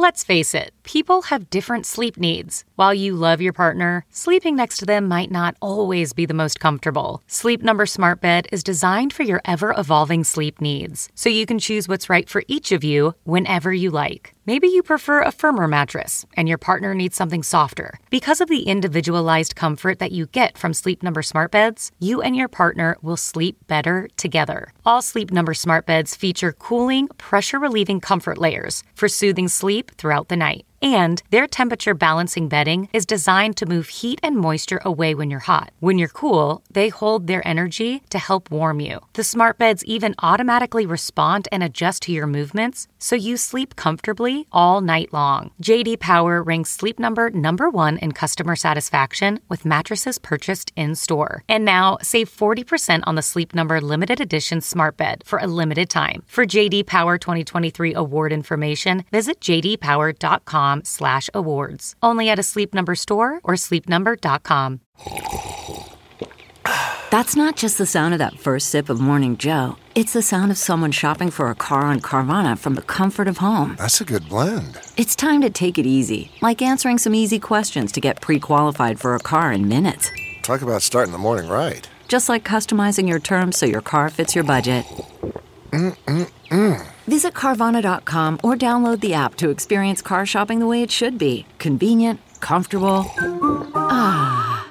Let's face it, people have different sleep needs. While you love your partner, sleeping next to them might not always be the most comfortable. Sleep Number Smart Bed is designed for your ever-evolving sleep needs, so you can choose what's right for each of you whenever you like. Maybe you prefer a firmer mattress, and your partner needs something softer. Because of the individualized comfort that you get from Sleep Number Smart Beds, you and your partner will sleep better together. All Sleep Number Smart Beds feature cooling, pressure-relieving comfort layers for soothing sleep throughout the night. And their temperature balancing bedding is designed to move heat and moisture away when you're hot. When you're cool, they hold their energy to help warm you. The smart beds even automatically respond and adjust to your movements, so you sleep comfortably all night long. J.D. Power ranks Sleep Number #1 in customer satisfaction with mattresses purchased in-store. And now, save 40% on the Sleep Number limited edition smart bed for a limited time. For J.D. Power 2023 award information, visit jdpower.com/awards. Only at a Sleep Number store or sleepnumber.com. That's not just the sound of that first sip of Morning Joe. It's the sound of someone shopping for a car on Carvana from the comfort of home. That's a good blend. It's time to take it easy, like answering some easy questions to get pre-qualified for a car in minutes. Talk about starting the morning right. Just like customizing your terms so your car fits your budget. Visit Carvana.com or download the app to experience car shopping the way it should be. Convenient, comfortable. Ah.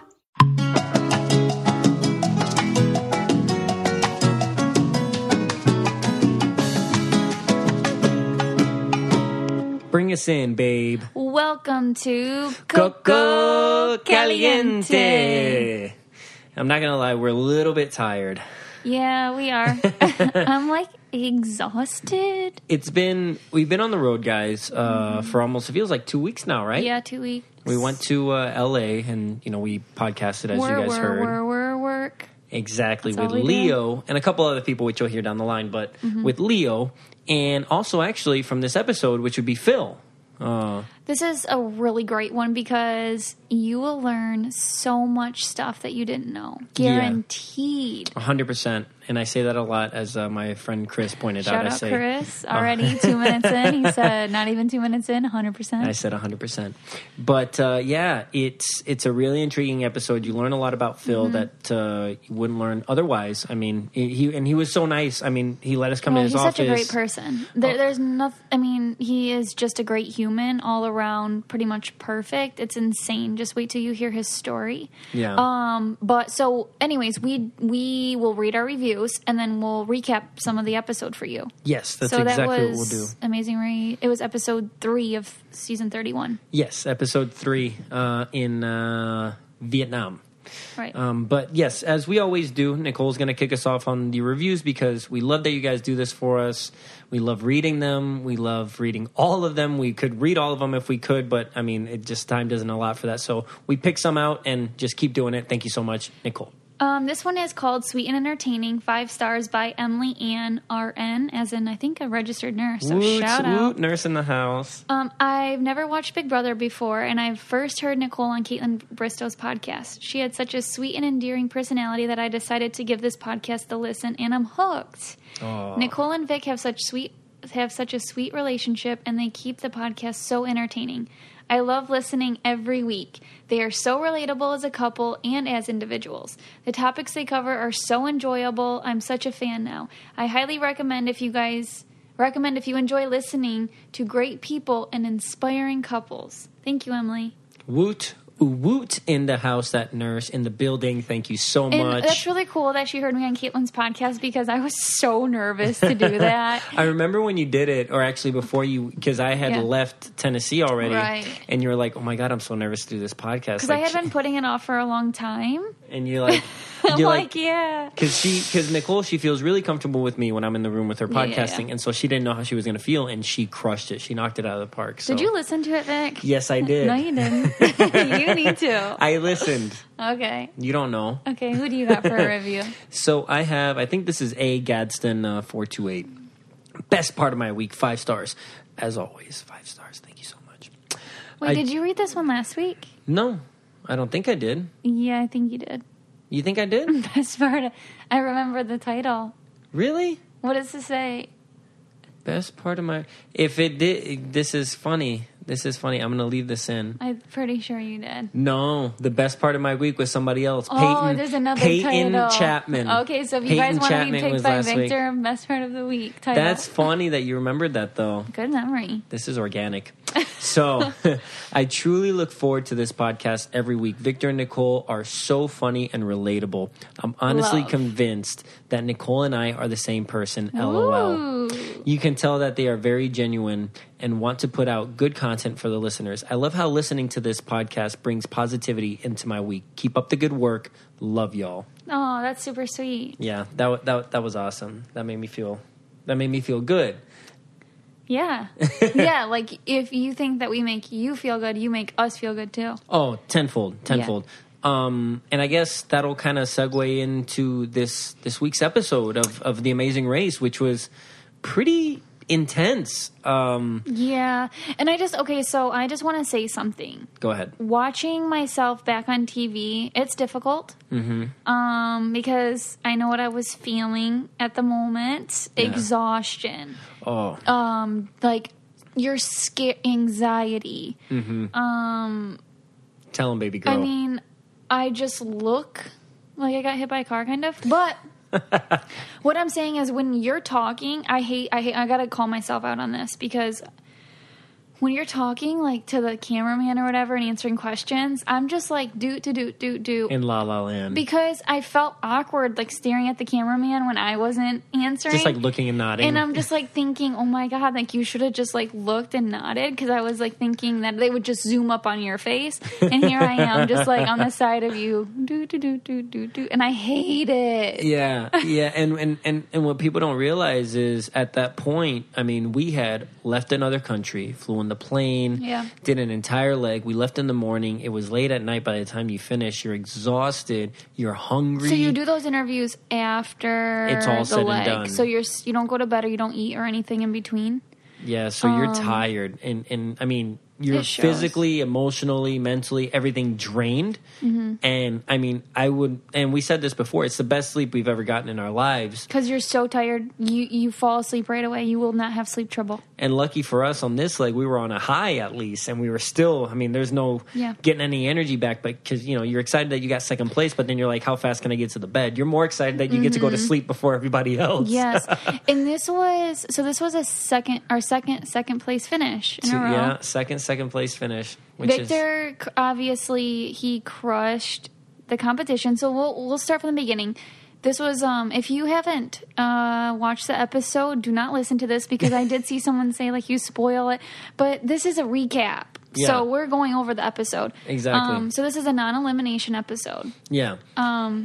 Bring us in, babe. Welcome to Coco Caliente. I'm not going to lie, we're a little bit tired. Yeah, we are. I'm like exhausted. We've been on the road, guys, for almost, it feels like 2 weeks now, right? Yeah, 2 weeks. We went to LA and, we podcasted, as you guys heard. Work. Exactly, That's with Leo and a couple other people, which you'll hear down the line, but with Leo, and also actually from this episode, which would be Phil. This is a really great one because you will learn so much stuff that you didn't know. Guaranteed. 100%. And I say that a lot, as my friend Chris pointed out. Shout out Chris. Already 2 minutes in. He said, not even 2 minutes in, 100%. I said 100%. But it's a really intriguing episode. You learn a lot about Phil that you wouldn't learn otherwise. I mean, he was so nice. I mean, he let us come to his office. He's such a great person. There's nothing. I mean, he is just a great human, all around, pretty much perfect. It's insane. Just wait till you hear his story. Yeah. But so, anyways, we will read our reviews and then we'll recap some of the episode for you. Yes, that's exactly what we'll do. Amazing Ray. It was episode 3 of season 31. Yes, episode 3 in Vietnam. Right. But yes, as we always do, Nicole's going to kick us off on the reviews because we love that you guys do this for us. We love reading them. We love reading all of them. We could read all of them if we could, but I mean, time doesn't allow for that. So we pick some out and just keep doing it. Thank you so much, Nicole. This one is called Sweet and Entertaining, 5 stars by Emily Ann RN, as in, I think, a registered nurse. So shout out. Nurse in the house. I've never watched Big Brother before, and I've first heard Nicole on Caitlin Bristow's podcast. She had such a sweet and endearing personality that I decided to give this podcast a listen, and I'm hooked. Aww. Nicole and Vic have such a sweet relationship, and they keep the podcast so entertaining. I love listening every week. They are so relatable as a couple and as individuals. The topics they cover are so enjoyable. I'm such a fan now. I highly recommend if you enjoy listening to great people and inspiring couples. Thank you, Emily. Woot. Woot in the house, that nurse in the building. Thank you so much. And that's really cool that she heard me on Caitlin's podcast because I was so nervous to do that. I remember when you did it, or actually before you, because I had left Tennessee already. Right. And you were like, oh my God, I'm so nervous to do this podcast. Because I had been putting it off for a long time. And you're like... I'm like, yeah. Because Nicole, she feels really comfortable with me when I'm in the room with her podcasting. Yeah. And so she didn't know how she was going to feel, and she crushed it. She knocked it out of the park. So. Did you listen to it, Vic? Yes, I did. No, you didn't. You need to. I listened. Okay. You don't know. Okay, who do you got for a review? So I think this is A. Gadsden 428. Best part of my week, 5 stars. As always, 5 stars. Thank you so much. Wait, did you read this one last week? No, I don't think I did. Yeah, I think you did. You think I did? Best part. I remember the title. Really? What does it say? Best part of my... If it did... This is funny. I'm going to leave this in. I'm pretty sure you did. No, the best part of my week was somebody else. There's another Peyton title. Chapman. Okay, so if you guys want to be picked by Victor, best part of the week title. That's funny that you remembered that, though. Good memory. This is organic. So, I truly look forward to this podcast every week. Victor and Nicole are so funny and relatable. I'm honestly convinced that Nicole and I are the same person, LOL. Ooh. You can tell that they are very genuine and want to put out good content for the listeners. I love how listening to this podcast brings positivity into my week. Keep up the good work. Love y'all. Oh, that's super sweet. Yeah, that was awesome. That made me feel good. Yeah. Yeah, like if you think that we make you feel good, you make us feel good too. Oh, tenfold. Yeah. And I guess that'll kind of segue into this week's episode of The Amazing Race, which was pretty intense. Yeah. And I just want to say something. Go ahead. Watching myself back on TV, it's difficult. Mm-hmm. Because I know what I was feeling at the moment. Yeah. Exhaustion. Oh. Like your anxiety. Mm-hmm. Tell him, baby girl. I mean, I just look like I got hit by a car, kind of. But what I'm saying is, when you're talking, I gotta call myself out on this, because when you're talking like to the cameraman or whatever and answering questions, I'm just like do in La La Land, because I felt awkward like staring at the cameraman when I wasn't answering, just like looking and nodding, and I'm just like thinking, oh my god, like you should have just like looked and nodded, because I was like thinking that they would just zoom up on your face, and here I am just like on the side of you, do, and I hate it. Yeah, and what people don't realize is at that point, I mean, we had left another country, flew in the plane, did an entire leg. We left in the morning. It was late at night by the time you finish. You're exhausted. You're hungry. So you do those interviews after it's all the said leg. and done. So you don't go to bed, or you don't eat or anything in between? Yeah, so you're tired. And I mean, you're physically, emotionally, mentally, everything drained. Mm-hmm. And I mean, and we said this before, it's the best sleep we've ever gotten in our lives. Because you're so tired, you fall asleep right away. You will not have sleep trouble. And lucky for us on this leg, we were on a high at least. And we were still, I mean, there's no getting any energy back. But because, you're excited that you got second place, but then you're like, how fast can I get to the bed? You're more excited that you get to go to sleep before everybody else. Yes. And this was a second place finish in a row. Yeah, second place finish. Victor, obviously, he crushed the competition. So we'll start from the beginning. This was, if you haven't watched the episode, do not listen to this, because I did see someone say, like, you spoil it. But this is a recap. Yeah. So we're going over the episode. Exactly. So this is a non-elimination episode. Yeah. And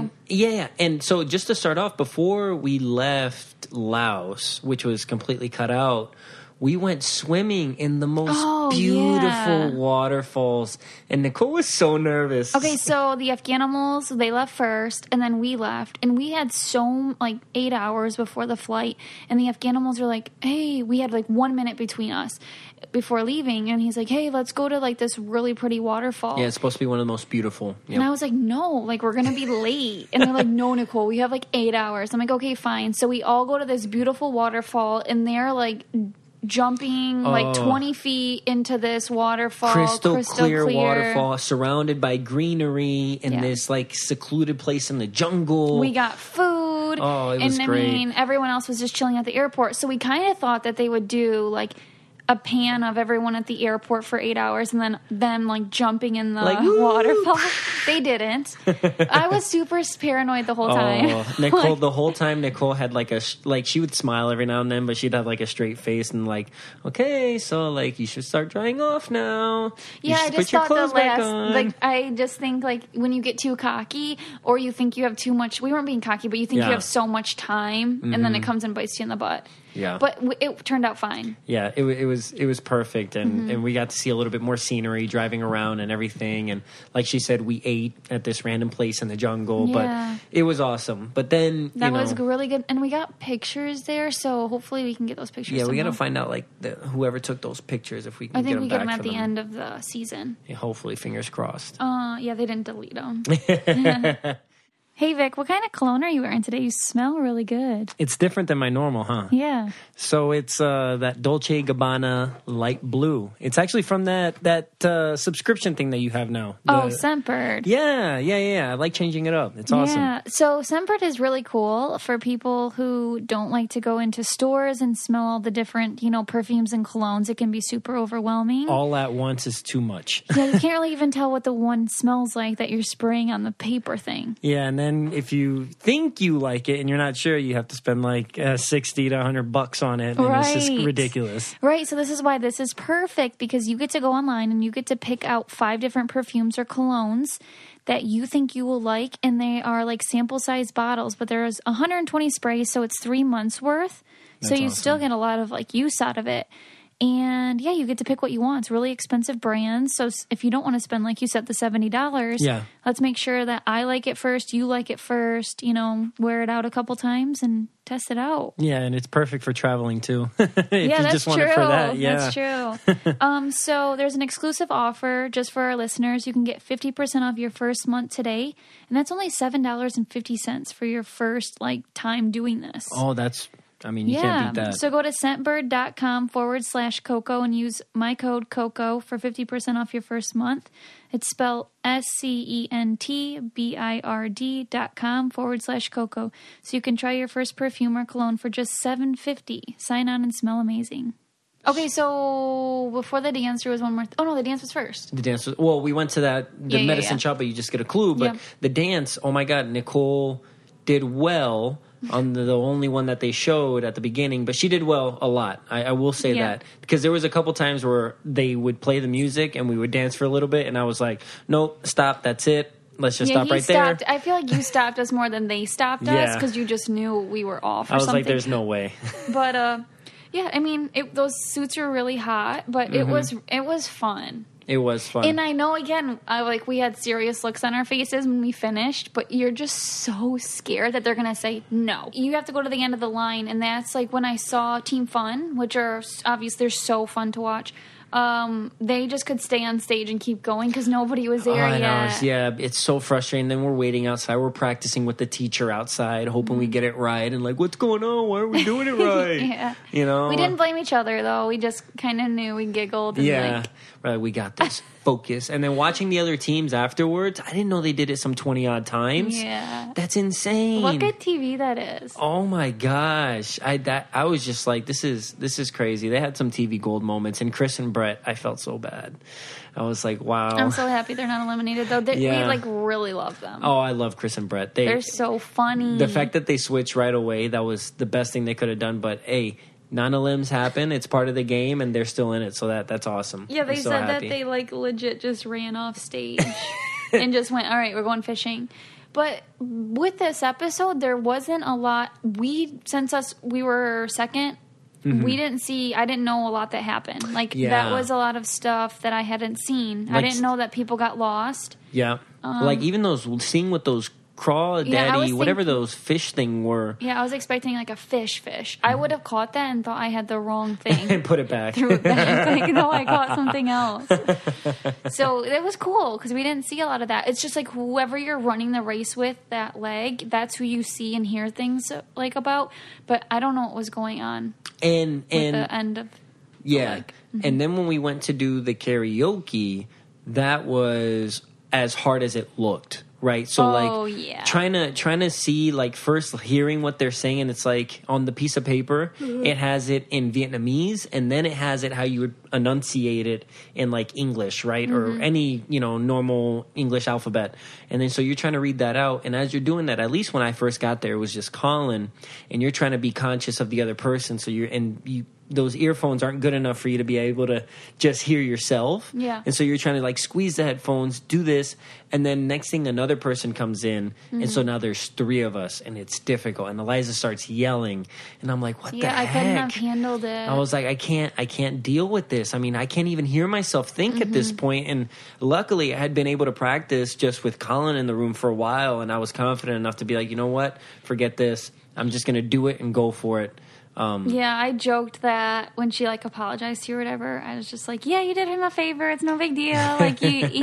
so just to start off, before we left Laos, which was completely cut out, we went swimming in the most beautiful waterfalls, and Nicole was so nervous. Okay, so the Afghanimals, they left first, and then we left, and we had 8 hours before the flight, and the Afghanimals were like, hey, we had like 1 minute between us before leaving, and he's like, hey, let's go to like this really pretty waterfall. Yeah, it's supposed to be one of the most beautiful. Yep. And I was like, no, like we're gonna be late. And they're like, no, Nicole, we have like 8 hours. I'm like, okay, fine. So we all go to this beautiful waterfall, and they're like jumping like 20 feet into this waterfall, crystal clear waterfall, surrounded by greenery in this like secluded place in the jungle. We got food. Oh, it was great. I mean, everyone else was just chilling at the airport, so we kind of thought that they would do like a pan of everyone at the airport for 8 hours, and then them like jumping in the waterfall. They didn't. I was super paranoid the whole time. Nicole, the whole time Nicole had like she would smile every now and then, but she'd have like a straight face and like, okay, so like you should start drying off now. Yeah, I just thought I just think like when you get too cocky, or you think you have too much. We weren't being cocky, but you think you have so much time, and then it comes and bites you in the butt. Yeah, but it turned out fine. Yeah, it was perfect, and we got to see a little bit more scenery driving around and everything. And like she said, we ate at this random place in the jungle, but it was awesome. But then that was really good, and we got pictures there, so hopefully we can get those pictures. Yeah, we got to find out like whoever took those pictures, if we can. I think get them we get back them at the them. end of the season. Yeah, hopefully, fingers crossed. Yeah, they didn't delete them. Hey, Vic, what kind of cologne are you wearing today? You smell really good. It's different than my normal, huh? Yeah. So it's that Dolce & Gabbana light blue. It's actually from that subscription thing that you have now. Scentbird. Yeah. I like changing it up. It's awesome. Yeah. So Scentbird is really cool for people who don't like to go into stores and smell all the different, perfumes and colognes. It can be super overwhelming. All at once is too much. Yeah, you can't really even tell what the one smells like that you're spraying on the paper thing. Yeah, and then if you think you like it and you're not sure, you have to spend like $60 to $100 on it, and it's just ridiculous. Right, so this is why this is perfect, because you get to go online and you get to pick out 5 different perfumes or colognes that you think you will like, and they are like sample-sized bottles, but there's 120 sprays, so it's 3 months worth. So you still get a lot of like use out of it. And yeah, you get to pick what you want. It's really expensive brands. So if you don't want to spend, like you said, the $70, let's make sure that I like it first, you like it first, wear it out a couple times and test it out. Yeah, and it's perfect for traveling too. If yeah, you that's just true. Want it for that. Yeah. That's true. So there's an exclusive offer just for our listeners. You can get 50% off your first month today. And that's only $7.50 for your first time doing this. Oh, you can't beat that. So go to scentbird.com/Coco and use my code COCO for 50% off your first month. It's spelled SCENTBIRD.com/Coco. So you can try your first perfume or cologne for just $7.50. Sign on and smell amazing. Okay, so before the dance, there was one more. The dance was first. The dance was, we went to the medicine shop, but you just get a clue. But the dance, oh my God, Nicole did well on the only one that they showed at the beginning, but she did well a lot. I will say that, because there was a couple times where they would play the music and we would dance for a little bit, and I was like, nope, stop, that's it. Let's just stop right there. I feel like you stopped us more than they stopped us, because you just knew we were off or something. I was like, there's no way. But those suits were really hot, but it was fun. It was fun. And I know, again, we had serious looks on our faces when we finished, but you're just so scared that they're going to say no. You have to go to the end of the line, and that's like when I saw Team Fun, which are obviously, they're so fun to watch. They just could stay on stage and keep going because nobody was there yet. Yeah, it's so frustrating. Then we're waiting outside. We're practicing with the teacher outside, hoping we get it right. And what's going on? Why are we doing it right? We didn't blame each other, though. We just kind of knew. We giggled. And right, we got this. Focus. And then watching the other teams afterwards, I didn't know they did it some 20-odd times. Yeah. That's insane. What good TV that is. Oh, my gosh. I was just like, this is crazy. They had some TV gold moments. And Chris and Brett, I felt so bad. I was like, wow. I'm so happy they're not eliminated, though. We really love them. Oh, I love Chris and Brett. They're so funny. The fact that they switched right away, that was the best thing they could have done. But, hey, non-elims happen. It's part of the game, and they're still in it, so that's awesome. Yeah, they said that they legit just ran off stage and just went, all right, we're going fishing. But with this episode, there wasn't a lot. Since we were second, we didn't see. I didn't know a lot that happened. That was a lot of stuff that I hadn't seen. I didn't know that people got lost. Yeah, even seeing what those crawdaddy, whatever those fish thing were. Yeah, I was expecting a fish. I would have caught that and thought I had the wrong thing. And put it back. Threw it back. No, I caught something else. So it was cool because we didn't see a lot of that. It's just whoever you're running the race with, that leg, that's who you see and hear things about. But I don't know what was going on with the end of the leg. And then when we went to do the karaoke, that was as hard as it looked. Right, so trying to see first hearing what they're saying, it's on the piece of paper, it has it in Vietnamese, and then it has it how you would enunciate it in English, right, or any normal English alphabet, and then so you're trying to read that out, and as you're doing that, at least when I first got there, it was just Colin, and you're trying to be conscious of the other person, so those earphones aren't good enough for you to be able to just hear yourself. Yeah. And so you're trying to squeeze the headphones, do this, and then next thing another person comes in, and so now there's 3 of us, and it's difficult. And Eliza starts yelling, and I'm like, what the heck? Yeah, I couldn't have handled it. I was like, I can't deal with this. I mean, I can't even hear myself think at this point. And luckily I had been able to practice just with Colin in the room for a while, and I was confident enough to be like, you know what? Forget this. I'm just going to do it and go for it. Yeah, I joked that when she like apologized to you or whatever, I was just like, yeah, you did him a favor. It's no big deal. Like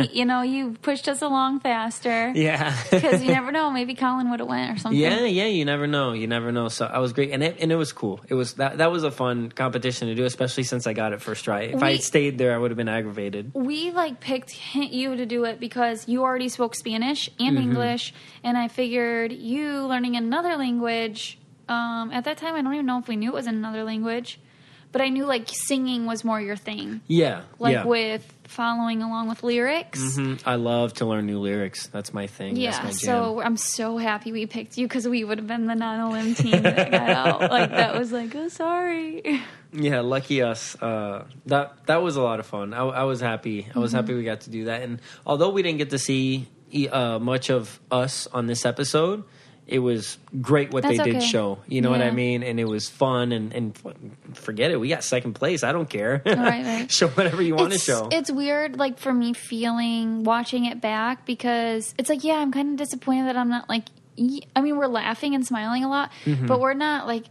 you pushed us along faster. Yeah. Because you never know. Maybe Colin would have went or something. Yeah, you never know. So I was great. And it was cool. It was that was a fun competition to do, especially since I got it first try. If I had stayed there, I would have been aggravated. We like picked you to do it because you already spoke Spanish and English. And I figured you learning another language. At that time, I don't even know if we knew it was in another language, but I knew like singing was more your thing. Yeah, with following along with lyrics. I love to learn new lyrics. That's my thing. Yeah, that's my jam. so I'm so happy we picked you because we would have been the non-Olymp team that got out. Like that was like, oh, sorry. Yeah, lucky us. That was a lot of fun. I was happy. I was happy we got to do that. And although we didn't get to see much of us on this episode, it was great what That's they did okay. show. You know what I mean? And it was fun. And forget it. We got second place. I don't care. Right. Show whatever you want to show. It's weird, like, for me watching it back because it's like, yeah, I'm kind of disappointed that I'm not, like, I mean, we're laughing and smiling a lot, but we're not, like,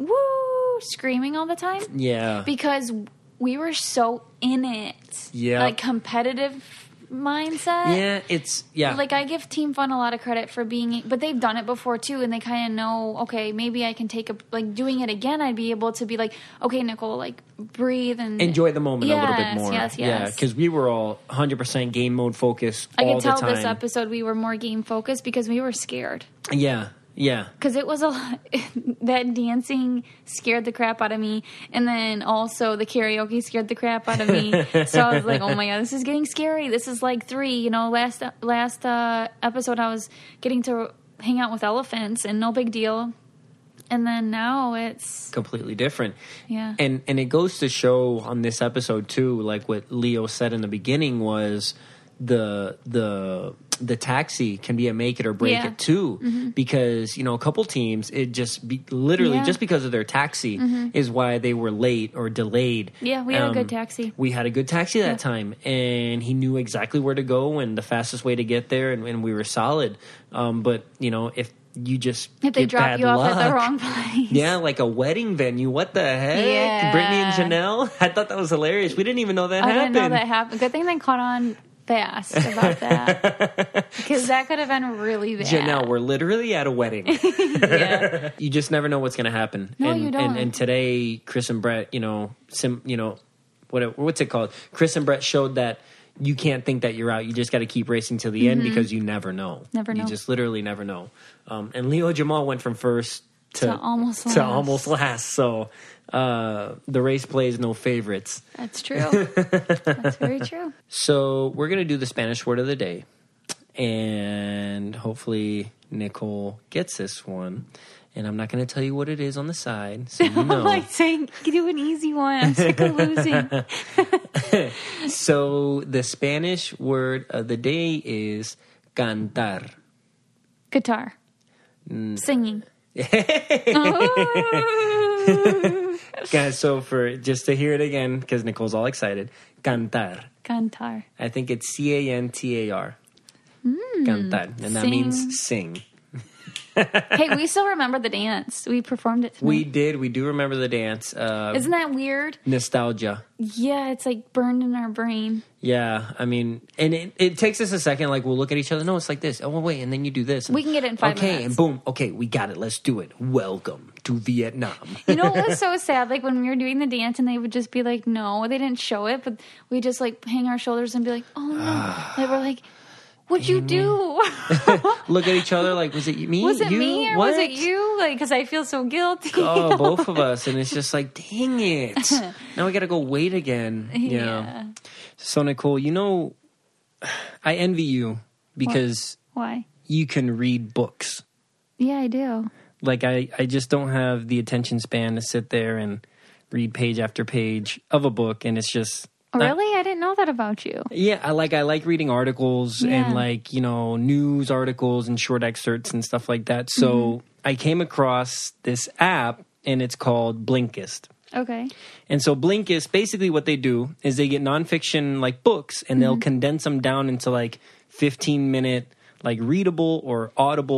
woo, screaming all the time. Yeah. Because we were so in it. Yeah. Like, competitive mindset. Yeah, Like, I give Team Fun a lot of credit for but they've done it before too, and they kind of know, okay, maybe I can doing it again, I'd be able to be like, okay, Nicole, like, breathe and enjoy the moment a little bit more. Yes. Yeah, because we were all 100% game mode focused all the time. I can tell this episode we were more game focused because we were scared. Yeah. Because it was a lot. That dancing scared the crap out of me. And then also the karaoke scared the crap out of me. So I was like, oh my God, this is getting scary. This is like 3. You know, last episode I was getting to hang out with elephants and no big deal. And then now it's completely different. Yeah. And it goes to show on this episode too, like what Leo said in the beginning was the taxi can be a make it or break it too, because a couple teams it just just because of their taxi is why they were late or delayed. Yeah, we had a good taxi. We had a good taxi that time, and he knew exactly where to go and the fastest way to get there, and we were solid. But if they drop you off at the wrong place. Yeah, like a wedding venue. What the heck? Yeah. Brittany and Janelle? I thought that was hilarious. We didn't even know that happened. I didn't know that happened. Good thing they caught on fast about that. Because that could have been really bad. Janelle, we're literally at a wedding. Yeah. You just never know what's going to happen. No, you don't. And today, Chris and Brett, what's it called? Chris and Brett showed that you can't think that you're out. You just got to keep racing to the end because you never know. Never know. You just literally never know. And Leo Jamal went from first to almost last. So the race plays no favorites. That's true. That's very true. So we're going to do the Spanish word of the day. And hopefully Nicole gets this one. And I'm not going to tell you what it is on the side, so you know. I'm like saying, do an easy one. I'm sick of losing. So the Spanish word of the day is cantar. Guitar. Singing. Guys, so just to hear it again, because Nicole's all excited, cantar. Cantar. I think it's Cantar. Cantar. And that means sing. Hey, we still remember the dance. We performed it tonight. We did. We do remember the dance. Isn't that weird? Nostalgia. Yeah, it's like burned in our brain. Yeah, I mean, and it takes us a second. Like, we'll look at each other. No, it's like this. Oh, well, wait, and then you do this. We can get it in 5 minutes. Okay, and boom. Okay, we got it. Let's do it. Welcome to Vietnam. You know what was so sad? Like, when we were doing the dance and they would just be like, no, they didn't show it, but we just, like, hang our shoulders and be like, oh, no. Like, we're like, what'd you do? Look at each other like, was it me? Was it you? me or What? was it you? Like, because I feel so guilty. Oh, both of us. And it's just like, dang it. Now we got to go wait again. Yeah. So, Nicole, I envy you because Why? you can read books. Yeah, I do. Like, I just don't have the attention span to sit there and read page after page of a book. And it's just... Really? I didn't know that about you. Yeah, I like reading articles and news articles and short excerpts and stuff like that. So I came across this app and it's called Blinkist. Okay. And so Blinkist, basically what they do is they get nonfiction like books and they'll condense them down into like 15-minute like readable or audible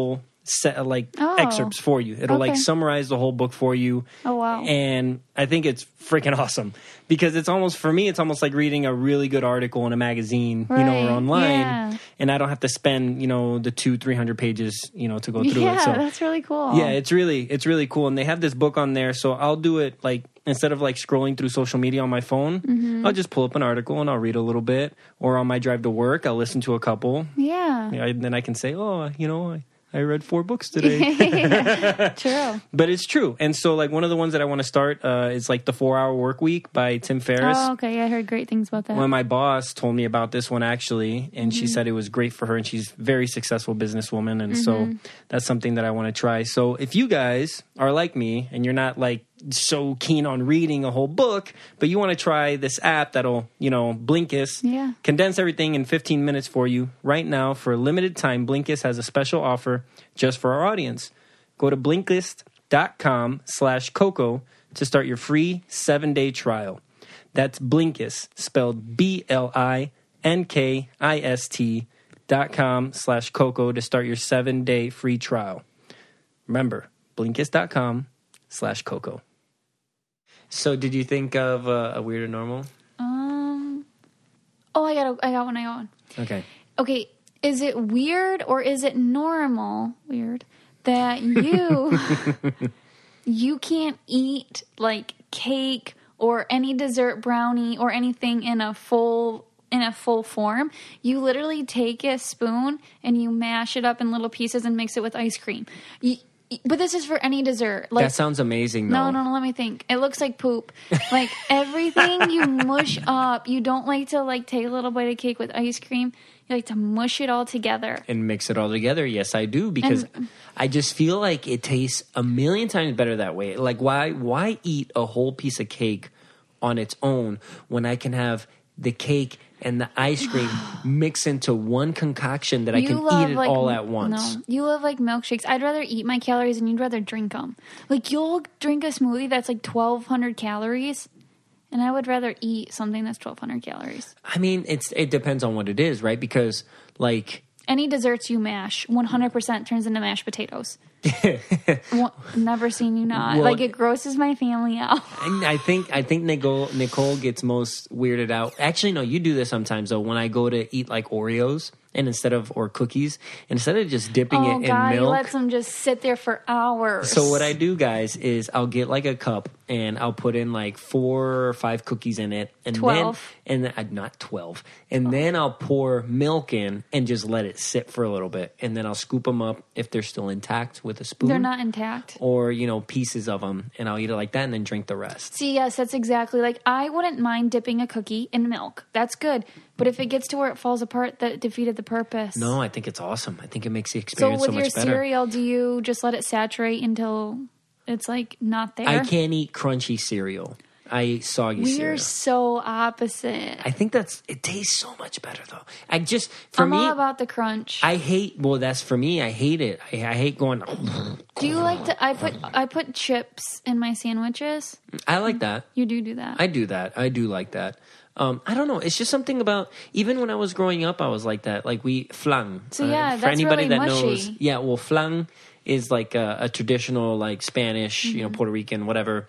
excerpts for you. It'll like summarize the whole book for you. Oh, wow. And I think it's freaking awesome because it's almost like reading a really good article in a magazine, or online. Yeah. And I don't have to spend, the 200-300 pages, to go through it. Yeah, So that's really cool. yeah, it's really cool. And they have this book on there. So I'll do it like, instead of like scrolling through social media on my phone, I'll just pull up an article and I'll read a little bit. Or on my drive to work, I'll listen to a couple. Yeah. And then I can say, I read 4 books today. True. But it's true. And so like one of the ones that I want to start is like The 4-Hour Work Week by Tim Ferriss. Oh, okay. I heard great things about that. Well, my boss told me about this one actually, and she said it was great for her, and she's a very successful businesswoman, and so that's something that I want to try. So if you guys are like me and you're not like so keen on reading a whole book, but you want to try this app that'll, Blinkist, condense everything in 15 minutes for you right now for a limited time. Blinkist has a special offer just for our audience. Go to Blinkist.com/Coco to start your free 7-day trial. That's Blinkist, spelled BLINKIST.com/Coco to start your 7-day free trial. Remember, Blinkist.com/Coco. So, did you think of a weird or normal? I got one. Okay. Is it weird or is it normal? Weird that you can't eat like cake or any dessert, brownie or anything in a full form. You literally take a spoon and you mash it up in little pieces and mix it with ice cream. But this is for any dessert. Like, that sounds amazing, though. No, let me think. It looks like poop. Like, everything you mush up. You don't like to, like, take a little bite of cake with ice cream. You like to mush it all together. And mix it all together. Yes, I do. Because I just feel like it tastes a million times better that way. Like, why eat a whole piece of cake on its own when I can have the cake and the ice cream mix into one concoction that I can eat it all at once? No, you love like milkshakes. I'd rather eat my calories and you'd rather drink them. Like you'll drink a smoothie that's like 1,200 calories, and I would rather eat something that's 1,200 calories. I mean, it depends on what it is, right? Because like any desserts you mash, 100% turns into mashed potatoes. Never seen you not. Well, like it grosses my family out. I think Nicole gets most weirded out. Actually, no, you do this sometimes though. When I go to eat like Oreos or cookies, instead of just dipping it in milk, you let them just sit there for hours. So what I do, guys, is I'll get like a cup and I'll put in like 4 or 5 cookies in it, and 12. then not 12, and then I'll pour milk in and just let it sit for a little bit, and then I'll scoop them up if they're still intact with a spoon. They're not intact, or pieces of them, and I'll eat it like that, and then drink the rest. See, yes, that's exactly like I wouldn't mind dipping a cookie in milk. That's good. But if it gets to where it falls apart, that defeated the purpose. No, I think it's awesome. I think it makes the experience so much better. So with your cereal, do you just let it saturate until it's like not there? I can't eat crunchy cereal. I eat soggy cereal. We're so opposite. I think it tastes so much better though. I'm all about the crunch. That's for me. I hate it. I hate going. Do you like to? I put chips in my sandwiches. I like that. You do that. I do that. I do like that. I don't know. It's just something about, even when I was growing up, I was like that. Like flan. So yeah, for that's anybody really that mushy. knows, yeah. Well, flan is like a traditional, like Spanish, Puerto Rican, whatever,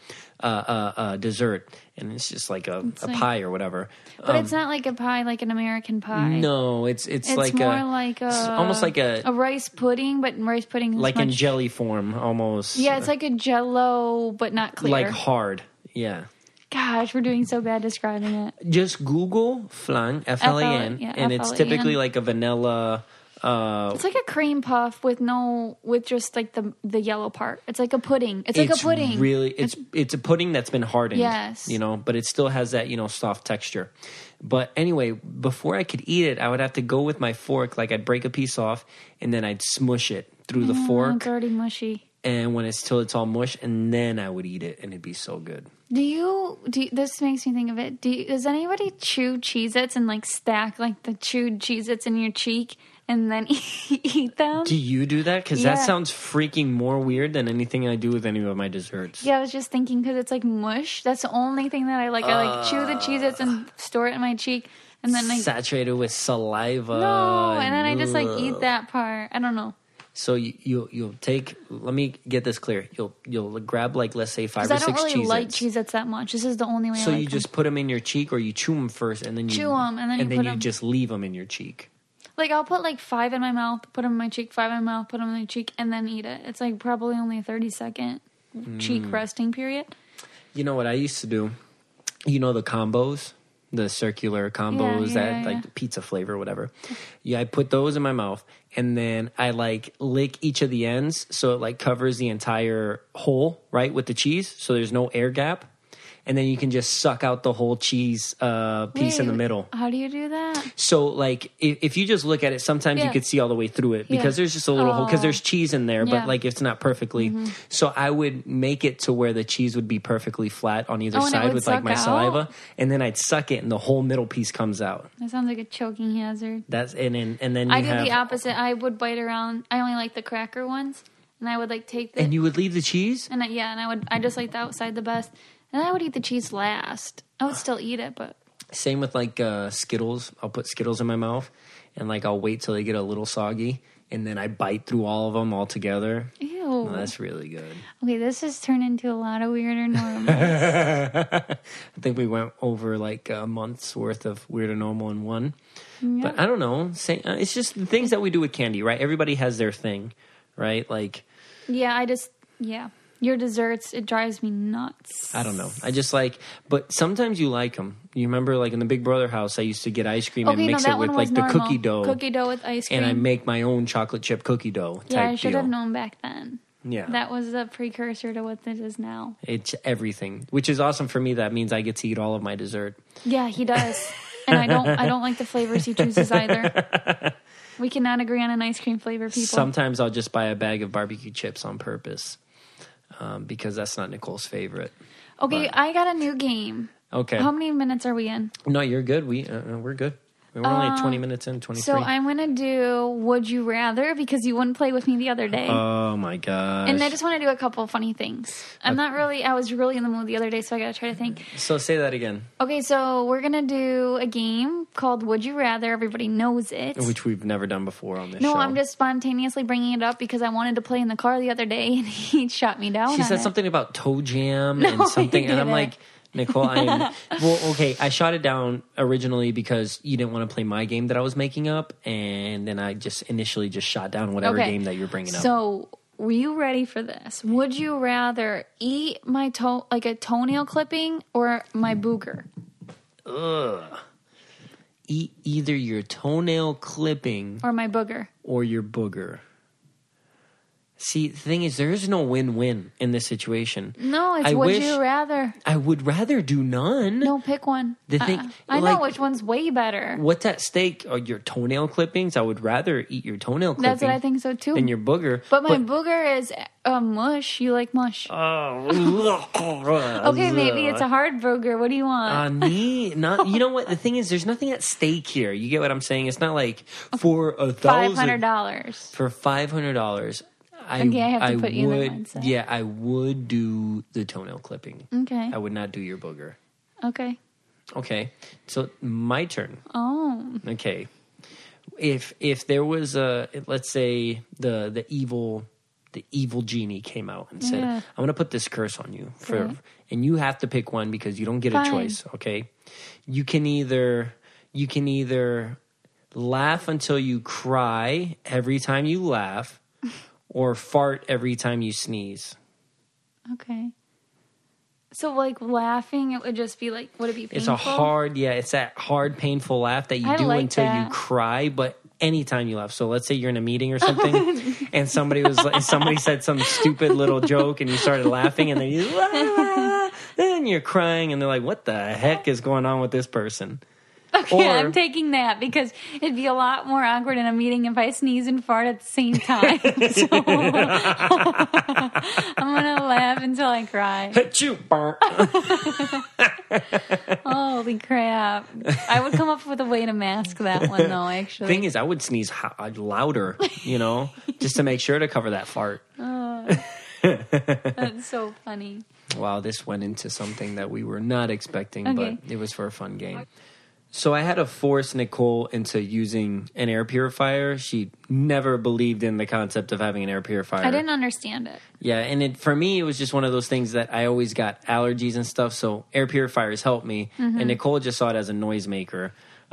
dessert, and it's just like a pie or whatever. But it's not like a pie, like an American pie. No, it's like more like almost like a rice pudding, but rice pudding is like in jelly form almost. Yeah, it's like a Jell-O, but not clear. Like hard. Yeah. Gosh, we're doing so bad describing it. Just Google flan, F-L-A-N, and it's typically like a vanilla. It's like a cream puff with just like the yellow part. It's like a pudding. It's like a pudding. Really, it's a pudding that's been hardened. Yes. But it still has that, soft texture. But anyway, before I could eat it, I would have to go with my fork. Like I'd break a piece off and then I'd smush it through the fork. It's already mushy. And when it's all mush, and then I would eat it, and it'd be so good. Do you this makes me think of it. Does anybody chew Cheez-Its and like stack like the chewed Cheez-Its in your cheek and then eat them? Do you do that? Because that sounds freaking more weird than anything I do with any of my desserts. Yeah, I was just thinking because it's like mush. That's the only thing that I like. I like chew the Cheez-Its and store it in my cheek. And then like saturated with saliva. No, and then I just like eat that part. I don't know. So you'll take. Let me get this clear. You'll grab like, let's say 5 or Because 6 I don't really Cheez-Its. like Cheez-Its that much. This is the only way. So I like you just put them in your cheek, or you chew them first, and then you Chew 'em, and then you put 'em- just leave them in your cheek. Like, I'll put like 5 in my mouth, put them in my cheek, 5 in my mouth, put them in my cheek, and then eat it. It's like probably only a 30-second cheek resting period. You know what I used to do? You know the combos, the circular combos like the pizza flavor or whatever. Yeah, I put those in my mouth, and then I like lick each of the ends so it like covers the entire hole, right, with the cheese, so there's no air gap. And then you can just suck out the whole cheese piece in the middle. How do you do that? So, like, if you just look at it, sometimes you could see all the way through it because there's just a little hole, because there's cheese in there, but, like, it's not perfectly. So I would make it to where the cheese would be perfectly flat on either side with, like, my saliva. And then I'd suck it, and the whole middle piece comes out. That sounds like a choking hazard. And then I do the opposite. I would bite around. I only like the cracker ones. And I would, like, take the... And you would leave the cheese? And I just like the outside the best. And I would eat the cheese last. I would still eat it, but... Same with, like, Skittles. I'll put Skittles in my mouth, and, like, I'll wait till they get a little soggy, and then I bite through all of them all together. Ew. Oh, that's really good. Okay, this has turned into a lot of Weird or Normal. I think we went over, like, a month's worth of Weird or Normal in one. Yeah. But I don't know. It's just the things that we do with candy, right? Everybody has their thing, right? Like... Yeah, your desserts, it drives me nuts. I don't know. I just like, but sometimes you like them. You remember, like in the Big Brother house, I used to get ice cream and mix it with like the cookie dough. Cookie dough with ice cream. And I make my own chocolate chip cookie dough type Yeah, I should deal. have known back then. Yeah. That was a precursor to what this is now. It's everything, which is awesome for me. That means I get to eat all of my dessert. Yeah, he does. And I don't like the flavors he chooses either. We cannot agree on an ice cream flavor, people. Sometimes I'll just buy a bag of barbecue chips on purpose. Because that's not Nicole's favorite. Okay, I got a new game. Okay. How many minutes are we in? No, you're good. We're good. We're only 20 minutes in, 23. So I'm going to do Would You Rather because you wouldn't play with me the other day. Oh, my gosh. And I just want to do a couple of funny things. I was really in the mood the other day, so I got to try to think. So say that again. Okay, so we're going to do a game called Would You Rather. Everybody knows it. Which we've never done before on this show. No, I'm just spontaneously bringing it up because I wanted to play in the car the other day, and he shot me down. She said something about toe jam and something, and I'm like, Nicole, I shot it down originally because you didn't want to play my game that I was making up, and then I just initially just shot down whatever game that you're bringing up. So, were you ready for this? Would you rather eat my like a toenail clipping or my booger? Ugh. Eat either your toenail clipping or my booger. Or your booger. See, the thing is, there is no win-win in this situation. No, it's would you rather. I would rather do none. No, pick one. The thing, I know which one's way better. What's at stake are your toenail clippings. I would rather eat your toenail clipping. That's what I think so too. Than your booger. But my booger is mush. You like mush? Okay, maybe it's a hard booger. What do you want? You know what? The thing is, there's nothing at stake here. You get what I'm saying? It's not like for $500. For $500. I have to put you in that mindset. Yeah, I would do the toenail clipping. Okay. I would not do your booger. Okay. So my turn. Oh. Okay. If there was let's say the evil genie came out and said, I'm going to put this curse on you and you have to pick one because you don't get a choice, okay? You can either laugh until you cry every time you laugh or fart every time you sneeze. Okay. So, like, laughing, it would just be like, would it be painful? It's that hard, painful laugh that you do until you cry, but anytime you laugh. So let's say you're in a meeting or something, and somebody said some stupid little joke, and you started laughing, and then you're crying, and they're like, what the heck is going on with this person? Okay, I'm taking that because it'd be a lot more awkward in a meeting if I sneeze and fart at the same time. So I'm going to laugh until I cry. Holy crap. I would come up with a way to mask that one, though, actually. Thing is, I would sneeze louder, just to make sure to cover that fart. That's so funny. Wow, this went into something that we were not expecting, but it was for a fun game. So I had to force Nicole into using an air purifier. She never believed in the concept of having an air purifier. I didn't understand it. Yeah, and for me, it was just one of those things that I always got allergies and stuff, so air purifiers helped me, and Nicole just saw it as a noisemaker.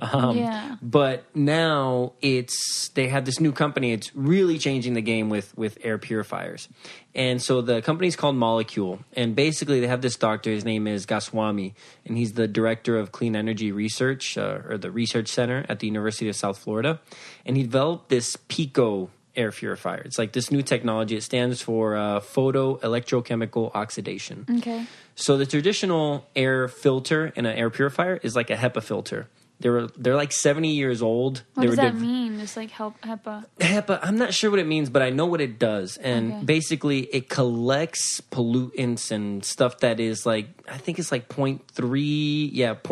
But now they have this new company. It's really changing the game with air purifiers. And so the company's called Molecule. And basically they have this doctor. His name is Goswami. And he's the director of clean energy research, or the research center at the University of South Florida. And he developed this Pico air purifier. It's like this new technology. It stands for photoelectrochemical oxidation. Okay. So the traditional air filter in an air purifier is like a HEPA filter. They're like 70 years old. What does that mean? Just like HEPA? HEPA, I'm not sure what it means, but I know what it does. And basically it collects pollutants and stuff that is like, I think it's like 0.3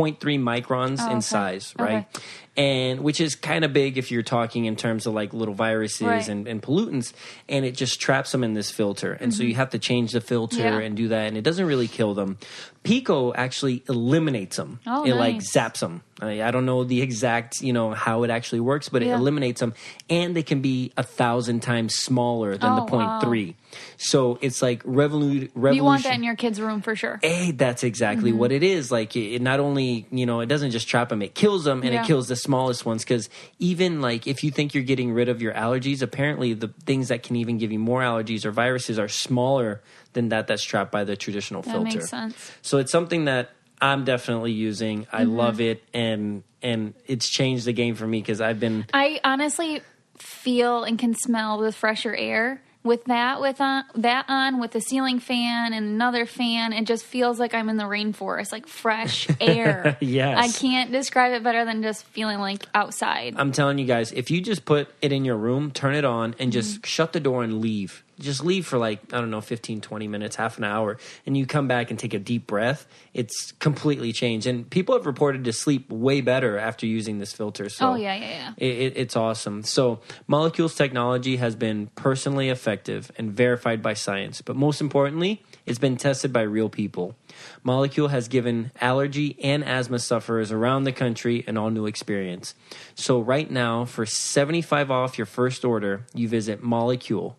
microns in size, right? Okay. And which is kind of big if you're talking in terms of like little viruses and pollutants, and it just traps them in this filter. And so you have to change the filter and do that, and it doesn't really kill them. Pico actually eliminates them. Oh, it nice. like zaps them. I don't know the exact, how it actually works, but it eliminates them, and they can be 1,000 times smaller than the 0.3. Wow. So it's like revolution. You want that in your kid's room for sure. Hey, that's exactly what it is. Like it not only, it doesn't just trap them, it kills them, and it kills the smallest ones. Because even like if you think you're getting rid of your allergies, apparently the things that can even give you more allergies or viruses are smaller than that's trapped by the traditional filter. That makes sense. So it's something that I'm definitely using. I love it, and it's changed the game for me because I honestly feel and can smell the fresher air. With that on, with the ceiling fan and another fan, it just feels like I'm in the rainforest, like fresh air. Yes. I can't describe it better than just feeling like outside. I'm telling you guys, if you just put it in your room, turn it on, and just shut the door and leave. Just leave for 15, 20 minutes, half an hour, and you come back and take a deep breath. It's completely changed. And people have reported to sleep way better after using this filter. So it's awesome. So Molecule's technology has been personally effective and verified by science. But most importantly, it's been tested by real people. Molecule has given allergy and asthma sufferers around the country an all-new experience. So right now, for $75 off your first order, you visit Molecule,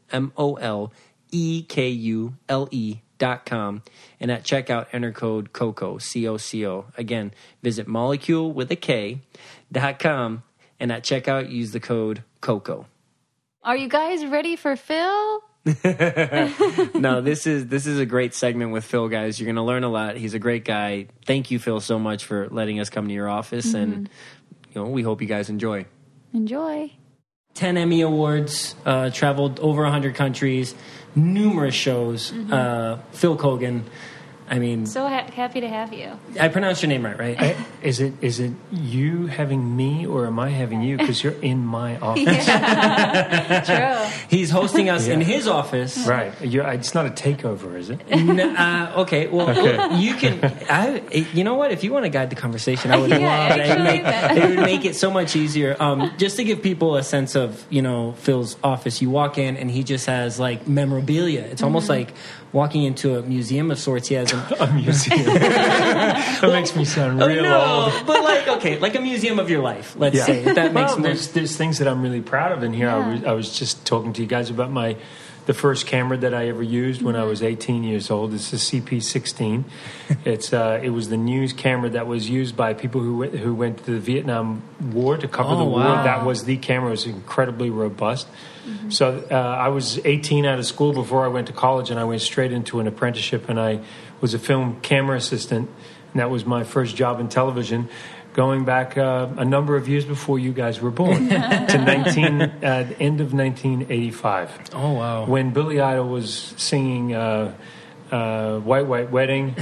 MOLEKULE.com, and at checkout, enter code COCO, COCO. Again, visit Molecule with a K.com, and at checkout, use the code COCO. Are you guys ready for Phil? No, this is a great segment with Phil, guys. You're going to learn a lot. He's a great guy. Thank you, Phil, so much for letting us come to your office, and we hope you guys enjoy. Enjoy. 10 Emmy Awards, traveled over 100 countries, numerous shows. Phil Kogan. I mean, so happy to have you. I pronounced your name right? Is it you having me, or am I having you? Because you're in my office. True. He's hosting us in his office. Right. It's not a takeover, is it? Okay. Well, you can. You know what? If you want to guide the conversation, I would love that. It would make it so much easier. Just to give people a sense of Phil's office. You walk in and he just has like memorabilia. It's almost like walking into a museum of sorts. He has a museum. That makes me sound real old. But like a museum of your life. Let's say that makes sense. There's things that I'm really proud of in here. Yeah. I was just talking to you guys about the first camera that I ever used when I was 18 years old. It's a CP16. It was the news camera that was used by people who went to the Vietnam War to cover the war. Wow. That was the camera. It was incredibly robust. So I was 18 out of school before I went to college, and I went straight into an apprenticeship, and I was a film camera assistant, and that was my first job in television, going back a number of years before you guys were born, to end of 1985. Oh, wow. When Billy Idol was singing White White Wedding,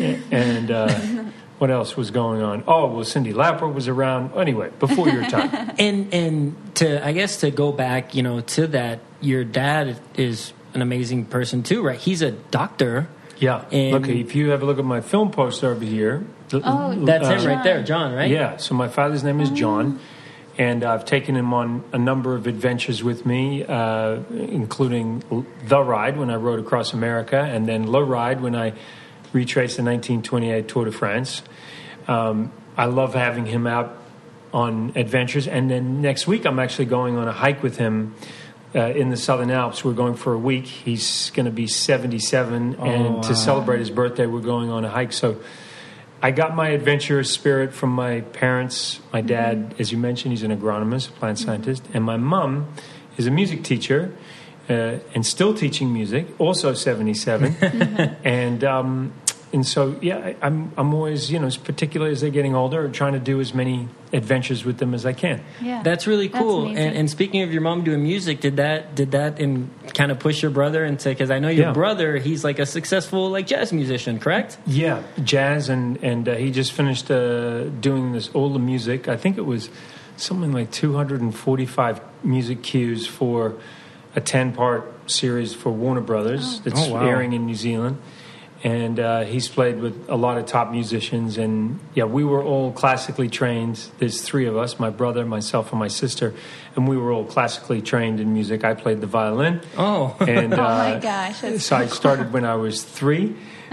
and what else was going on? Oh, well, Cyndi Lauper was around. Anyway, before your time. And to go back, to that, your dad is an amazing person too, right? He's a doctor. Yeah. Look, if you have a look at my film poster over here. That's him right there, John, right? Yeah. So my father's name is John, and I've taken him on a number of adventures with me, including The Ride when I rode across America, and then Le Ride when I retraced the 1928 Tour de France. I love having him out on adventures. And then next week, I'm actually going on a hike with him in the Southern Alps. We're going for a week. He's going to be 77, and to celebrate his birthday, we're going on a hike. So I got my adventurous spirit from my parents. My dad, as you mentioned, he's an agronomist, a plant scientist, and my mom is a music teacher and still teaching music, also 77. And so, yeah, I'm always, as particularly as they're getting older, trying to do as many adventures with them as I can. Yeah, that's really cool. That's and speaking of your mom doing music, did that kind of push your brother into? Because I know your brother, he's like a successful jazz musician, correct? Yeah, jazz, and he just finished doing all the music. I think it was something like 245 music cues for a 10-part series for Warner Brothers that's airing in New Zealand. And he's played with a lot of top musicians. And, we were all classically trained. There's three of us, my brother, myself, and my sister. And we were all classically trained in music. I played the violin. Oh, and, oh my gosh. So I started when I was 3.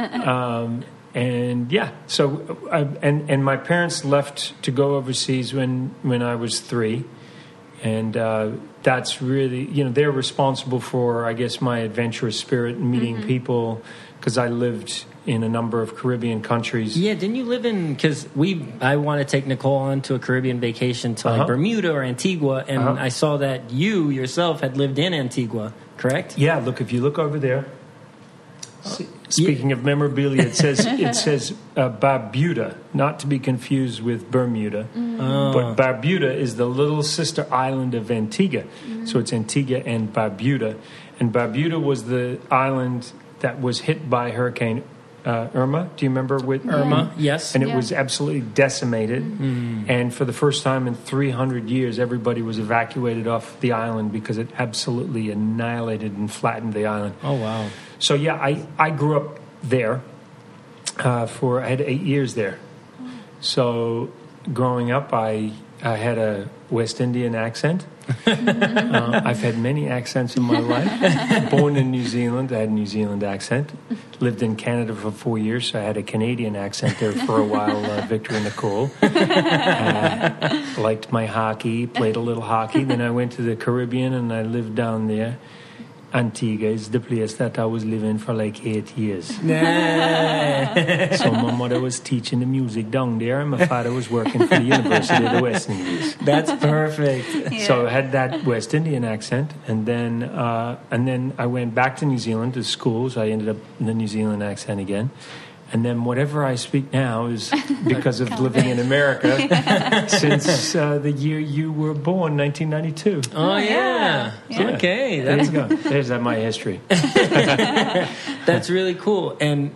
And, my parents left to go overseas when I was 3. And that's really, they're responsible for, I guess, my adventurous spirit and meeting people, because I lived in a number of Caribbean countries. Yeah, didn't you live in, because I want to take Nicole on to a Caribbean vacation to Bermuda or Antigua, and I saw that you yourself had lived in Antigua, correct? Yeah, if you look over there, speaking of memorabilia, it says Barbuda, not to be confused with Bermuda. But Barbuda is the little sister island of Antigua. So it's Antigua and Barbuda. And Barbuda was the island that was hit by Hurricane Irma. Do you remember with Irma? Yes. And it was absolutely decimated. And for the first time in 300 years, everybody was evacuated off the island because it absolutely annihilated and flattened the island. Oh, wow. So, I grew up there I had 8 years there. So, growing up, I had a West Indian accent. I've had many accents in my life. Born in New Zealand, I had a New Zealand accent. Lived in Canada for 4 years, so I had a Canadian accent there for a while, Victor and Nicole. Liked my hockey, played a little hockey. Then I went to the Caribbean and I lived down there. Antigua is the place that I was living for 8 years. So my mother was teaching the music down there, and my father was working for the University of the West Indies. That's perfect. Yeah. So I had that West Indian accent, and then I went back to New Zealand to school, so I ended up in the New Zealand accent again. And then whatever I speak now is because of living in America since the year you were born, 1992. Oh, yeah. Okay. There you go. There's my history. That's really cool. And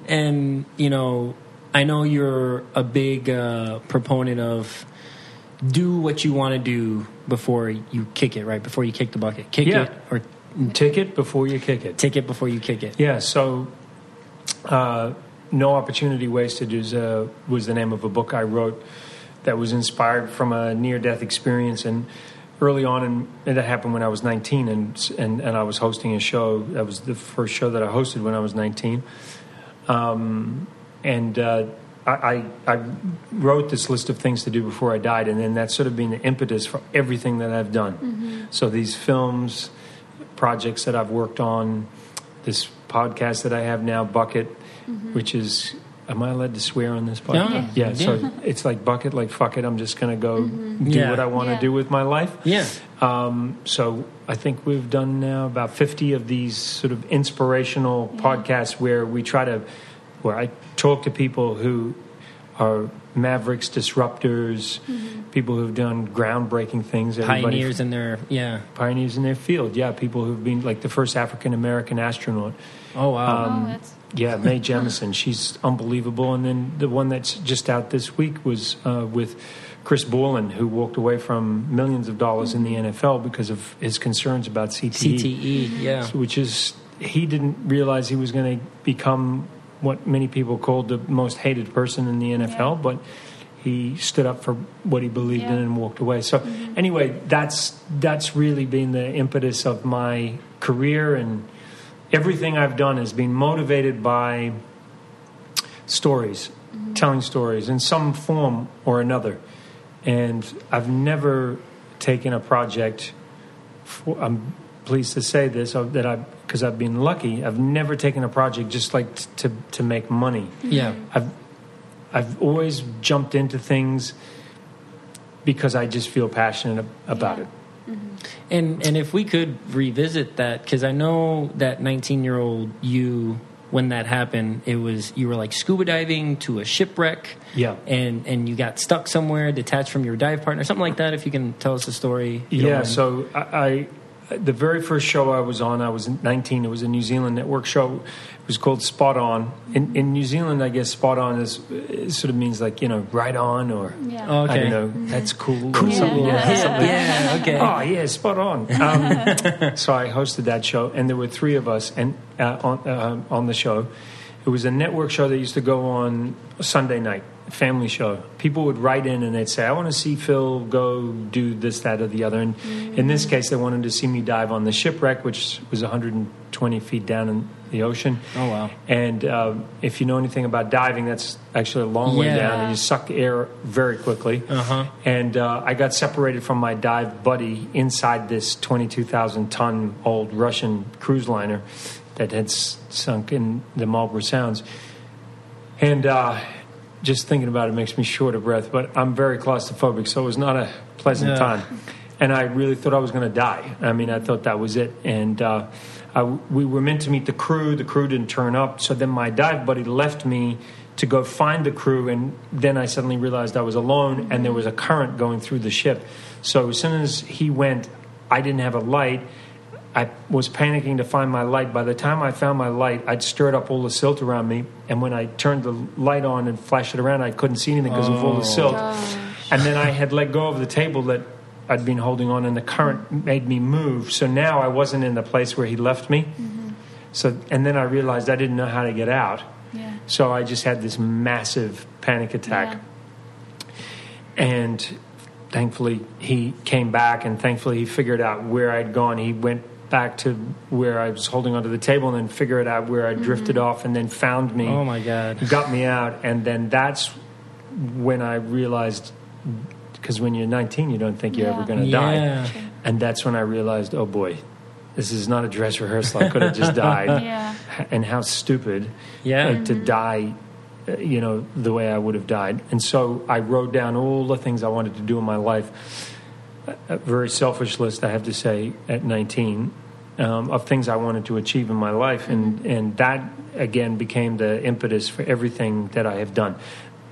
I know you're a big proponent of do what you want to do before you kick it, right? Before you kick the bucket. Kick it or tick it before you kick it. Tick it before you kick it. Yeah, so... No Opportunity Wasted was the name of a book I wrote that was inspired from a near-death experience. And early on, and that happened when I was 19, and I was hosting a show. That was the first show that I hosted when I was 19. I wrote this list of things to do before I died, and then that's sort of been the impetus for everything that I've done. So these films, projects that I've worked on, this podcast that I have now, Bucket, which is, am I allowed to swear on this podcast? Yeah. So it's like Bucket, like fuck it, I'm just going to go do what I want to do with my life. Yeah. So I think we've done now about 50 of these sort of inspirational podcasts where I talk to people who are mavericks, disruptors, people who've done groundbreaking things. Pioneers in their field. Yeah, people who've been like the first African-American astronaut. Oh, wow. Mae Jemison, she's unbelievable. And then the one that's just out this week was with Chris Borland, who walked away from millions of dollars in the NFL because of his concerns about CTE. Which is, he didn't realize he was going to become what many people called the most hated person in the NFL, but he stood up for what he believed in and walked away. So anyway, that's really been the impetus of my career, and everything I've done has been motivated by stories, telling stories in some form or another. And I've never taken a project. I'm pleased to say this because I've been lucky. I've never taken a project just like to make money. Yeah. I've always jumped into things because I just feel passionate about it. And if we could revisit that, because I know that 19-year-old you, when that happened, you were like scuba diving to a shipwreck. Yeah. And you got stuck somewhere, detached from your dive partner, something like that. If you can tell us the story. Yeah. So I the very first show I was on, I was 19. It was a New Zealand network show. It was called Spot On. In New Zealand, I guess Spot On it sort of means like, right on, or Yeah. Okay. I don't know, that's cool. Cool. Or something. Yeah, okay. Oh yeah, spot on. So I hosted that show, and there were three of us and on the show. It was a network show that used to go on Sunday night, a family show. People would write in and they'd say, "I want to see Phil go do this, that, or the other." And in this case, they wanted to see me dive on the shipwreck, which was 120 feet down in the ocean. Oh wow! And if you know anything about diving, that's actually a long way down, and you suck air very quickly. And I got separated from my dive buddy inside this 22,000-ton old Russian cruise liner that had sunk in the Marlborough Sounds. And just thinking about it makes me short of breath, but I'm very claustrophobic, so it was not a pleasant time. And I really thought I was going to die. I mean, I thought that was it. And we were meant to meet the crew. The crew didn't turn up. So then my dive buddy left me to go find the crew. And then I suddenly realized I was alone, and there was a current going through the ship. So as soon as he went, I didn't have a light. I was panicking to find my light. By the time I found my light, I'd stirred up all the silt around me. And when I turned the light on and flashed it around, I couldn't see anything because of all the silt. And then I had let go of the table that I'd been holding on, and the current made me move. So now I wasn't in the place where he left me. And then I realized I didn't know how to get out. Yeah. So I just had this massive panic attack. Yeah. And thankfully he came back, and thankfully he figured out where I'd gone. He went back to where I was holding onto the table and then figured out where I drifted off, and then found me. Oh my God. Got me out. And then that's when I realized, because when you're 19, you don't think you're ever going to die. And that's when I realized, oh boy, this is not a dress rehearsal. I could have just died. And how stupid to die, the way I would have died. And so I wrote down all the things I wanted to do in my life. A very selfish list, I have to say, at 19, of things I wanted to achieve in my life. And that, again, became the impetus for everything that I have done.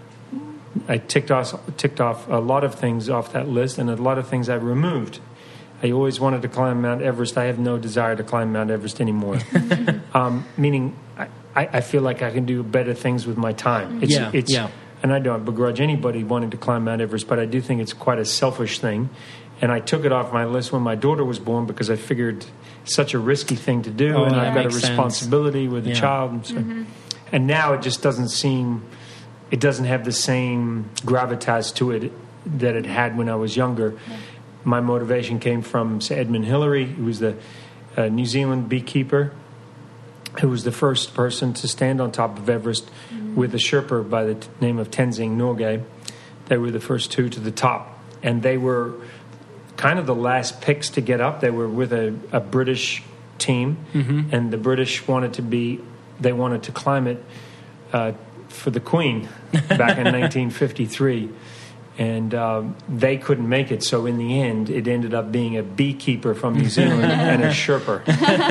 I ticked off a lot of things off that list, and a lot of things I removed. I always wanted to climb Mount Everest. I have no desire to climb Mount Everest anymore. Meaning, I feel like I can do better things with my time. And I don't begrudge anybody wanting to climb Mount Everest, but I do think it's quite a selfish thing. And I took it off my list when my daughter was born because I figured it's such a risky thing to do, and I've got a responsibility with a child. And, so, and now it just doesn't seem, it doesn't have the same gravitas to it that it had when I was younger. My motivation came from Sir Edmund Hillary, who was the New Zealand beekeeper, who was the first person to stand on top of Everest with a Sherpa by the name of Tenzing Norgay. They were the first two to the top, and they were kind of the last picks to get up. They were with a British team, and the British wanted to climb it for the Queen back in 1953. And they couldn't make it, so in the end, it ended up being a beekeeper from New Zealand and a Sherpa.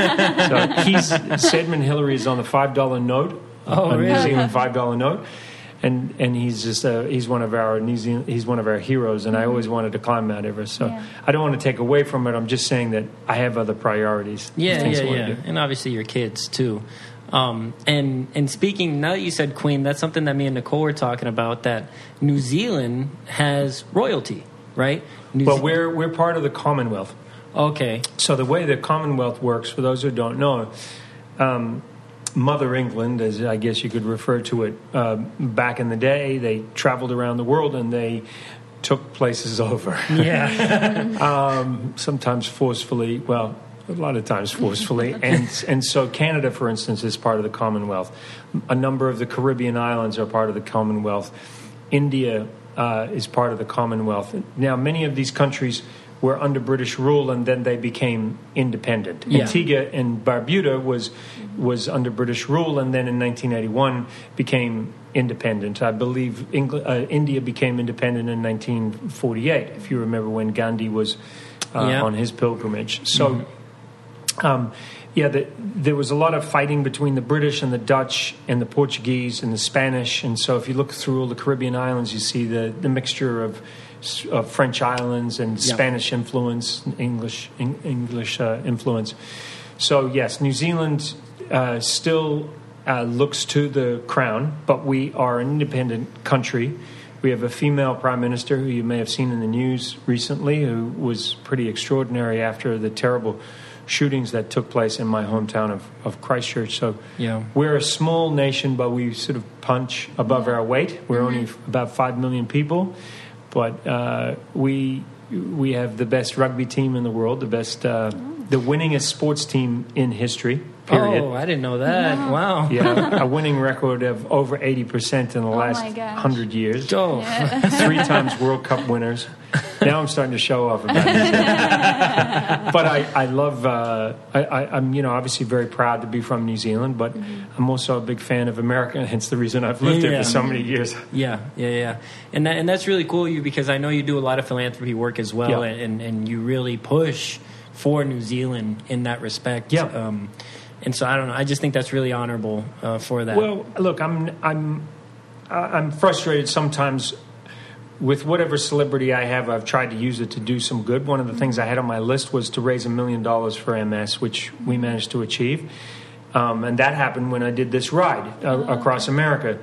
So Edmund Hillary is on the $5 note, New Zealand $5 note, and he's just he's one of our he's one of our heroes. And I always wanted to climb Mount Everest, so I don't want to take away from it. I'm just saying that I have other priorities. And obviously your kids too. And speaking, now that you said Queen, that's something that me and Nicole were talking about, that New Zealand has royalty, right? We're part of the Commonwealth. Okay. So the way the Commonwealth works, for those who don't know, Mother England, as I guess you could refer to it, back in the day, they traveled around the world and they took places over. Sometimes forcefully, a lot of times forcefully. And so Canada, for instance, is part of the Commonwealth. A number of the Caribbean islands are part of the Commonwealth. India is part of the Commonwealth. Now, many of these countries were under British rule, and then they became independent. Yeah. Antigua and Barbuda was under British rule, and then in 1981 became independent. I believe India became independent in 1948, if you remember when Gandhi was on his pilgrimage. So, there was a lot of fighting between the British and the Dutch and the Portuguese and the Spanish. And so if you look through all the Caribbean islands, you see the mixture of French islands and Spanish influence, English influence. So, yes, New Zealand still looks to the crown, but we are an independent country. We have a female prime minister who you may have seen in the news recently, who was pretty extraordinary after the terrible shootings that took place in my hometown of Christchurch. So we're a small nation, but we sort of punch above our weight. We're only about 5 million people, but we have the best rugby team in the world, the winningest sports team in history. Period. Oh, I didn't know that. No. Wow. Yeah, a winning record of over 80% in the last 100 years. Oh. 3 times World Cup winners. Now I'm starting to show off about it. But I love, I'm obviously very proud to be from New Zealand, but I'm also a big fan of America, hence the reason I've lived there for so many years. Yeah. And that's really cool, because I know you do a lot of philanthropy work as well, and you really push for New Zealand in that respect. Yeah. And so I don't know. I just think that's really honorable for that. Well, look, I'm frustrated sometimes with whatever celebrity I have. I've tried to use it to do some good. One of the things I had on my list was to raise $1 million for MS, which we managed to achieve, and that happened when I did this ride across America,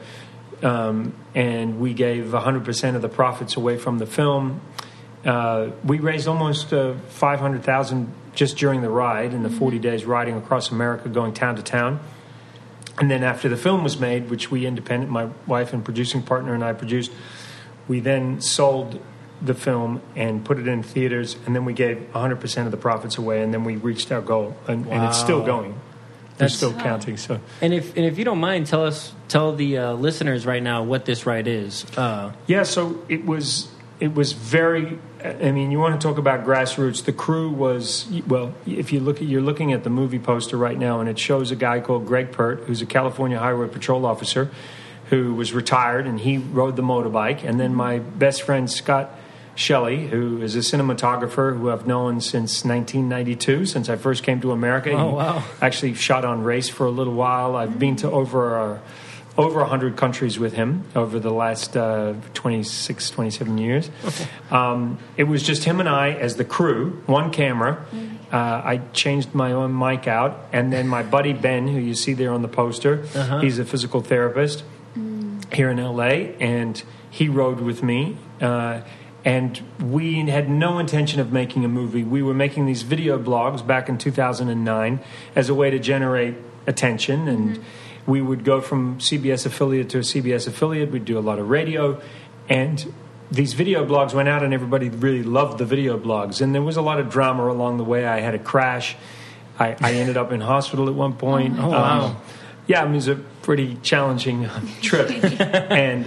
and we gave 100% of the profits away from the film. We raised almost $500,000 just during the ride, in the 40 days riding across America, going town to town. And then after the film was made, which we independent, my wife and producing partner and I produced, we then sold the film and put it in theaters, and then we gave 100% of the profits away, and then we reached our goal, and it's still going. That's still counting. So, and if you don't mind, tell the listeners right now what this ride is. So it was very. I mean, you want to talk about grassroots. The crew was, if you're looking at the movie poster right now, and it shows a guy called Greg Pert, who's a California Highway Patrol officer, who was retired, and he rode the motorbike. And then my best friend Scott Shelley, who is a cinematographer who I've known since 1992, since I first came to America. Wow! Actually shot on Race for a little while. I've been to over 100 countries with him over the last 26, 27 years. Okay. It was just him and I as the crew, one camera. I changed my own mic out. And then my buddy Ben, who you see there on the poster, he's a physical therapist here in L.A., and he rode with me. And we had no intention of making a movie. We were making these video blogs back in 2009 as a way to generate attention, and we would go from CBS affiliate to CBS affiliate. We'd do a lot of radio, and these video blogs went out, and everybody really loved the video blogs. And there was a lot of drama along the way. I had a crash. I ended up in hospital at one point. Oh, wow. It was a pretty challenging trip. And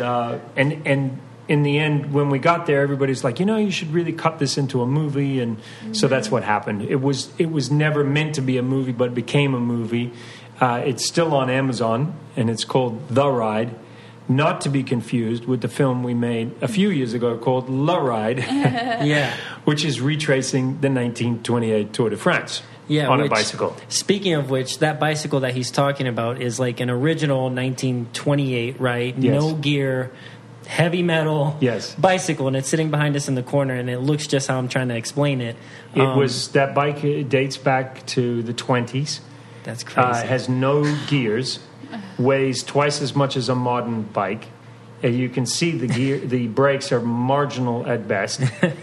in the end, when we got there, everybody's like, you should really cut this into a movie. And so that's what happened. It was never meant to be a movie, but it became a movie. It's still on Amazon, and it's called The Ride, not to be confused with the film we made a few years ago called La Ride, which is retracing the 1928 Tour de France on a bicycle. Speaking of which, that bicycle that he's talking about is like an original 1928, right? Yes. No gear, heavy metal bicycle, and it's sitting behind us in the corner, and it looks just how I'm trying to explain it. That bike dates back to the 20s. That's crazy. Has no gears, weighs twice as much as a modern bike. You can see the brakes are marginal at best.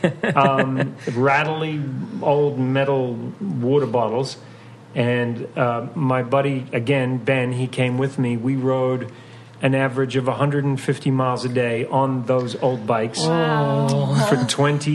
Rattly old metal water bottles. And my buddy, again, Ben, he came with me. We rode an average of 150 miles a day on those old bikes for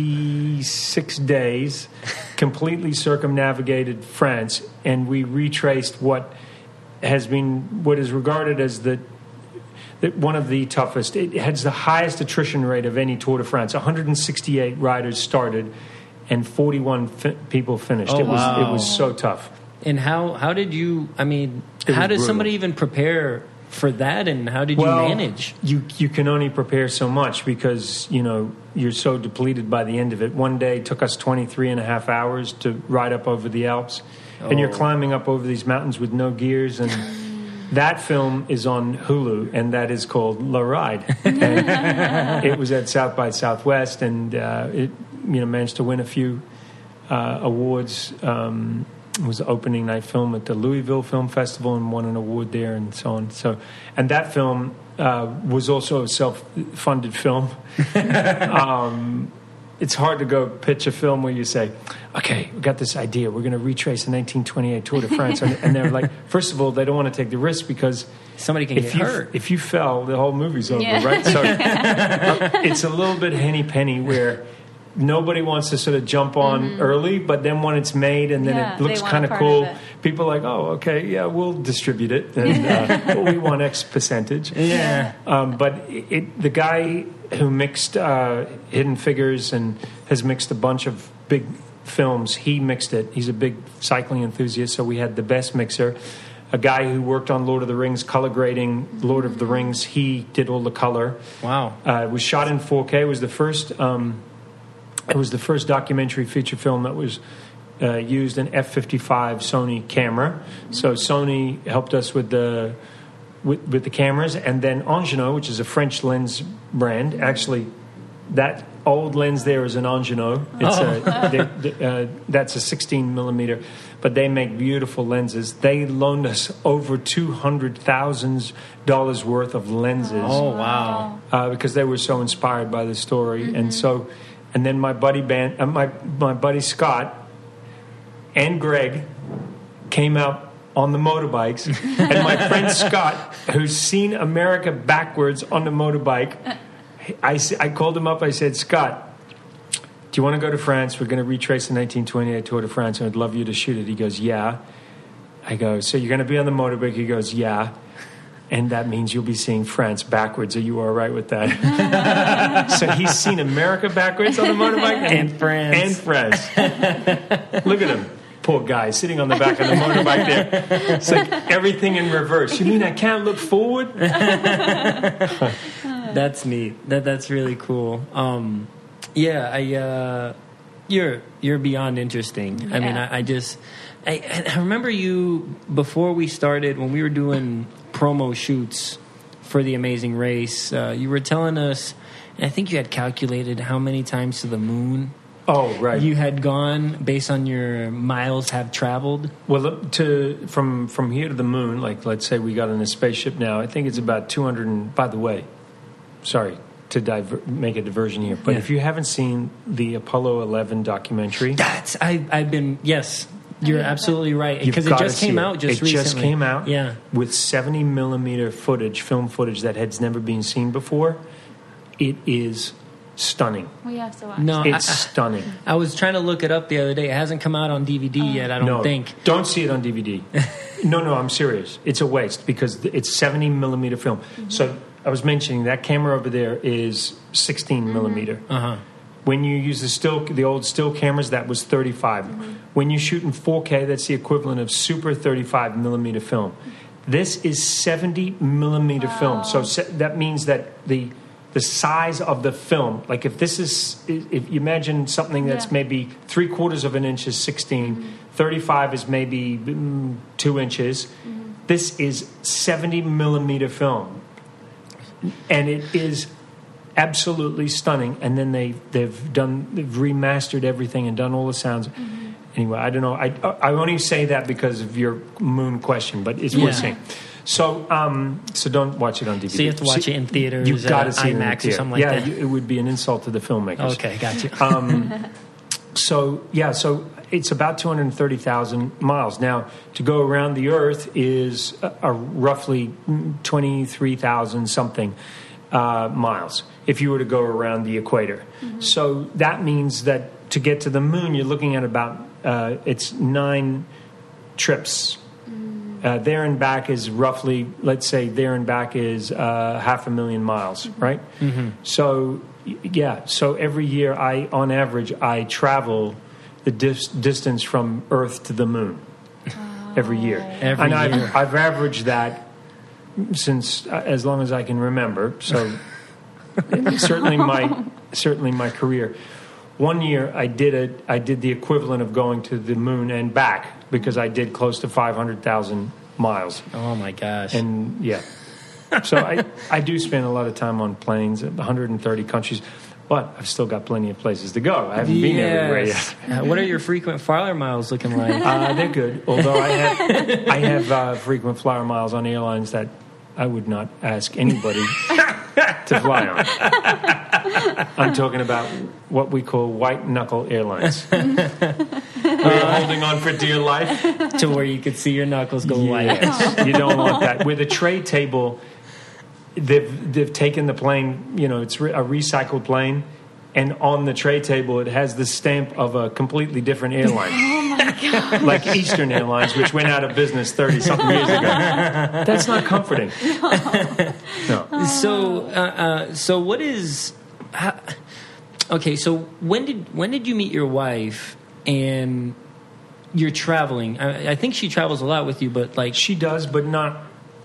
26 days, completely circumnavigated France, and we retraced what is regarded as the one of the toughest. It has the highest attrition rate of any Tour de France. 168 riders started, and 41 people finished. Oh, it was so tough. And how did you? I mean, It how was did brutal. somebody even prepare for that? And how did you manage? You can only prepare so much because you're so depleted by the end of it. One day it took us 23 and a half hours to ride up over the Alps, and you're climbing up over these mountains with no gears. And that film is on Hulu, and that is called La Ride. And it was at South by Southwest, and it managed to win a few awards. It was the opening night film at the Louisville Film Festival and won an award there and so on. And that film was also a self-funded film. It's hard to go pitch a film where you say, okay, we got this idea. We're going to retrace the 1928 Tour de France. And they're like, first of all, they don't want to take the risk because somebody can get hurt. If you fell, the whole movie's over, right? So it's a little bit henny penny where nobody wants to sort of jump on early, but then when it's made and then it looks kind of cool, people are like, oh, okay, yeah, we'll distribute it, and we want X percentage. Yeah. But the guy who mixed Hidden Figures and has mixed a bunch of big films, he mixed it. He's a big cycling enthusiast, so we had the best mixer. A guy who worked on Lord of the Rings, color grading Lord of the Rings, he did all the color. Wow. It was shot in 4K. It was the first... It was the first documentary feature film that was used an F55 Sony camera. So Sony helped us with the cameras, and then Angeno, which is a French lens brand. Actually, that old lens there is an Angeno. It's that's a 16 millimeter, but they make beautiful lenses. They loaned us over $200,000 worth of lenses. Oh wow! Because they were so inspired by the story, and then my buddy my buddy Scott and Greg came out on the motorbikes, and my friend Scott, who's seen America backwards on the motorbike, I called him up. I said, Scott, do you want to go to France? We're going to retrace the 1928 Tour de France, and I'd love you to shoot it. He goes, yeah. I go, so you're going to be on the motorbike? He goes, yeah. And that means you'll be seeing France backwards. Are you all right with that? So he's seen America backwards on the motorbike and France. Look at him. Poor guy sitting on the back of the motorbike there. It's like everything in reverse. You mean I can't look forward? That's neat. That's really cool. You're beyond interesting. Yeah. I mean, I remember you before we started, when we were doing promo shoots for The Amazing Race, you were telling us, and I think you had calculated how many times to the moon Oh, right. you had gone based on your miles have traveled. Well, from here to the moon, like let's say we got in a spaceship now, I think it's about 200. And by the way, sorry to make a diversion here, but if you haven't seen the Apollo 11 documentary, I've been yes. You're absolutely right, because it gotta just came see out just recently. It just came out, yeah, with 70 millimeter film footage that has never been seen before. It is stunning. We have to watch. No, It's stunning. I was trying to look it up the other day. It hasn't come out on DVD yet, I don't think. Don't see it on DVD. No, I'm serious. It's a waste because it's 70 millimeter film. Mm-hmm. So I was mentioning that camera over there is 16 millimeter. Uh-huh. When you use the old still cameras, that was 35. Mm-hmm. When you shoot in 4K, that's the equivalent of super 35 millimeter film. This is 70 millimeter film. So that means that the size of the film, like if you imagine something that's maybe 3/4 of an inch is 16, 35 is maybe 2 inches. Mm-hmm. This is 70 millimeter film. And it is absolutely stunning. And then they've remastered everything and done all the sounds. Mm-hmm. Anyway, I don't know. I only say that because of your moon question, but it's worth saying. So don't watch it on DVD. So you have to watch it in theaters, you've got to see IMAX it in or something like that. Yeah, it would be an insult to the filmmakers. Okay, got you. So it's about 230,000 miles. Now, to go around the Earth is roughly 23,000 something miles if you were to go around the equator. Mm-hmm. So that means that to get to the moon, you're looking at about it's 9 trips there and back is roughly, let's say there and back is 500,000 miles, right? Mm-hmm. So, so every year on average, I travel the distance from Earth to the moon every year. I've averaged that since as long as I can remember. So certainly my career. One year I did the equivalent of going to the moon and back because I did close to 500,000 miles. Oh my gosh! And so I do spend a lot of time on planes, 130 countries. But I've still got plenty of places to go. I haven't been everywhere yet. What are your frequent flyer miles looking like? They're good. Although I have frequent flyer miles on airlines that I would not ask anybody to fly on. I'm talking about what we call white knuckle airlines. We're holding on for dear life to where you could see your knuckles go white. You don't want that. With a tray table. They've taken the plane, it's a recycled plane, and on the tray table it has the stamp of a completely different airline. Oh my God. Like Eastern Airlines, which went out of business 30-something years ago. That's not comforting. No. So what is... okay, so when did you meet your wife and you're traveling? I think she travels a lot with you, but like... She does, but not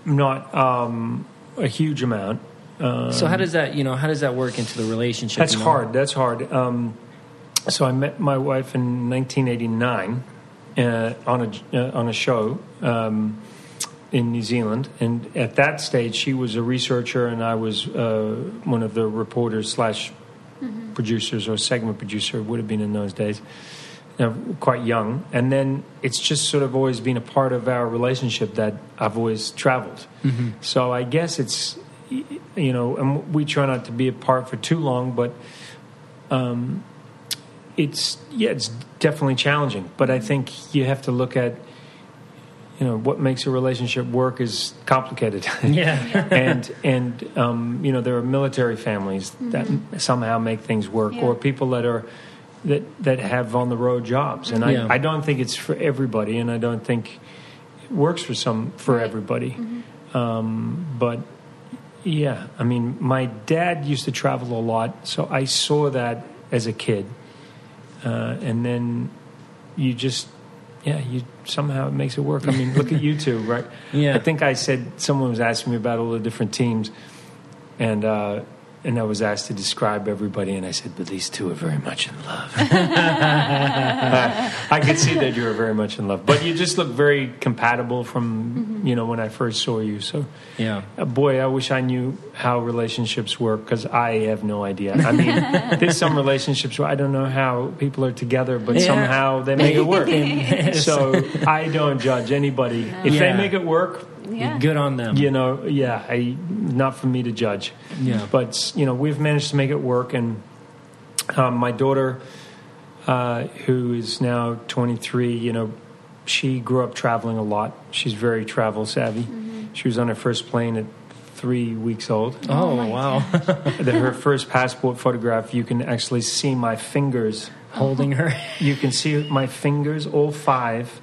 a huge amount. So how does that work into the relationship? That's hard. That's hard. So I met my wife in 1989 on a show in New Zealand, and at that stage she was a researcher and I was one of the reporters / producers or segment producer. Would have been in those days. Quite young, and then it's just sort of always been a part of our relationship that I've always traveled. Mm-hmm. So I guess it's, and we try not to be apart for too long, but it's definitely challenging. But I think you have to look at, what makes a relationship work is complicated. Yeah. and there are military families that somehow make things work, or people that have on the road jobs, and I don't think it's for everybody, and I don't think it works for everybody. Mm-hmm. But I mean, my dad used to travel a lot, so I saw that as a kid, and then you somehow it makes it work. I mean, look at you two, right? Yeah. I think I said someone was asking me about all the different teams, and I was asked to describe everybody, and I said, but these two are very much in love. I could see that you were very much in love. But you just look very compatible from, when I first saw you. So, boy, I wish I knew how relationships work, because I have no idea. I mean, there's some relationships where I don't know how people are together, but somehow they make it work. So I don't judge anybody. If they make it work, good on them. Not for me to judge. Yeah. But, we've managed to make it work. And my daughter, who is now 23, she grew up traveling a lot. She's very travel savvy. Mm-hmm. She was on her first plane at 3 weeks old. Oh, wow. Her first passport photograph, you can actually see my fingers. Holding her. You can see my fingers, all five,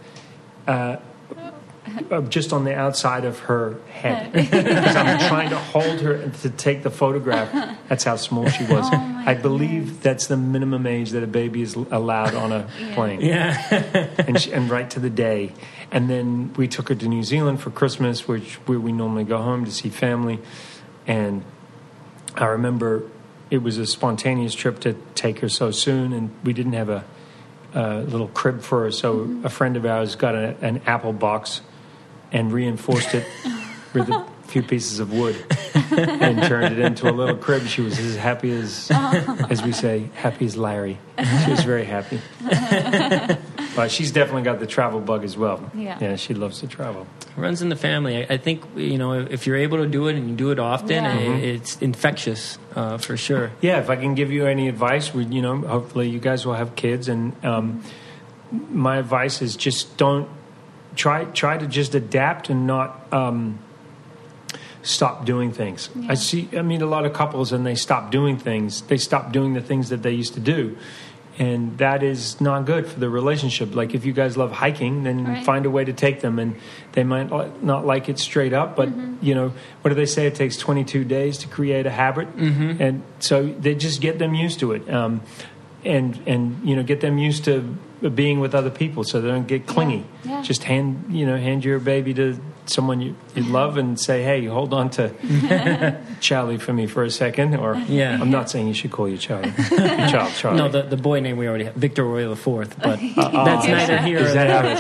just on the outside of her head, because I'm trying to hold her to take the photograph. That's how small she was. I believe that's the minimum age that a baby is allowed on a plane. Yeah. and right to the day. And then we took her to New Zealand for Christmas, where we normally go home to see family. And I remember it was a spontaneous trip to take her so soon, and we didn't have a little crib for her. So a friend of ours got an apple box and reinforced it with a few pieces of wood and turned it into a little crib. She was as happy as we say, happy as Larry. She was very happy. But she's definitely got the travel bug as well. Yeah, she loves to travel. Runs in the family. I think, if you're able to do it and you do it often, it's infectious for sure. Yeah, if I can give you any advice, hopefully you guys will have kids. And my advice is just don't try to just adapt and not stop doing things. I meet a lot of couples and they stop doing things. They stop doing the things that they used to do. And that is not good for the relationship. Like if you guys love hiking, then find a way to take them. And they might not like it straight up, but what do they say? It takes 22 days to create a habit. And so they just get them used to it. And get them used to being with other people so they don't get clingy. Yeah. Just hand your baby to someone you love and say, hey, hold on to Charlie for me for a second. Or I'm not saying you should call your child Charlie. No, the boy name we already have, Victor Royal IV, but that's neither here or there. Is that how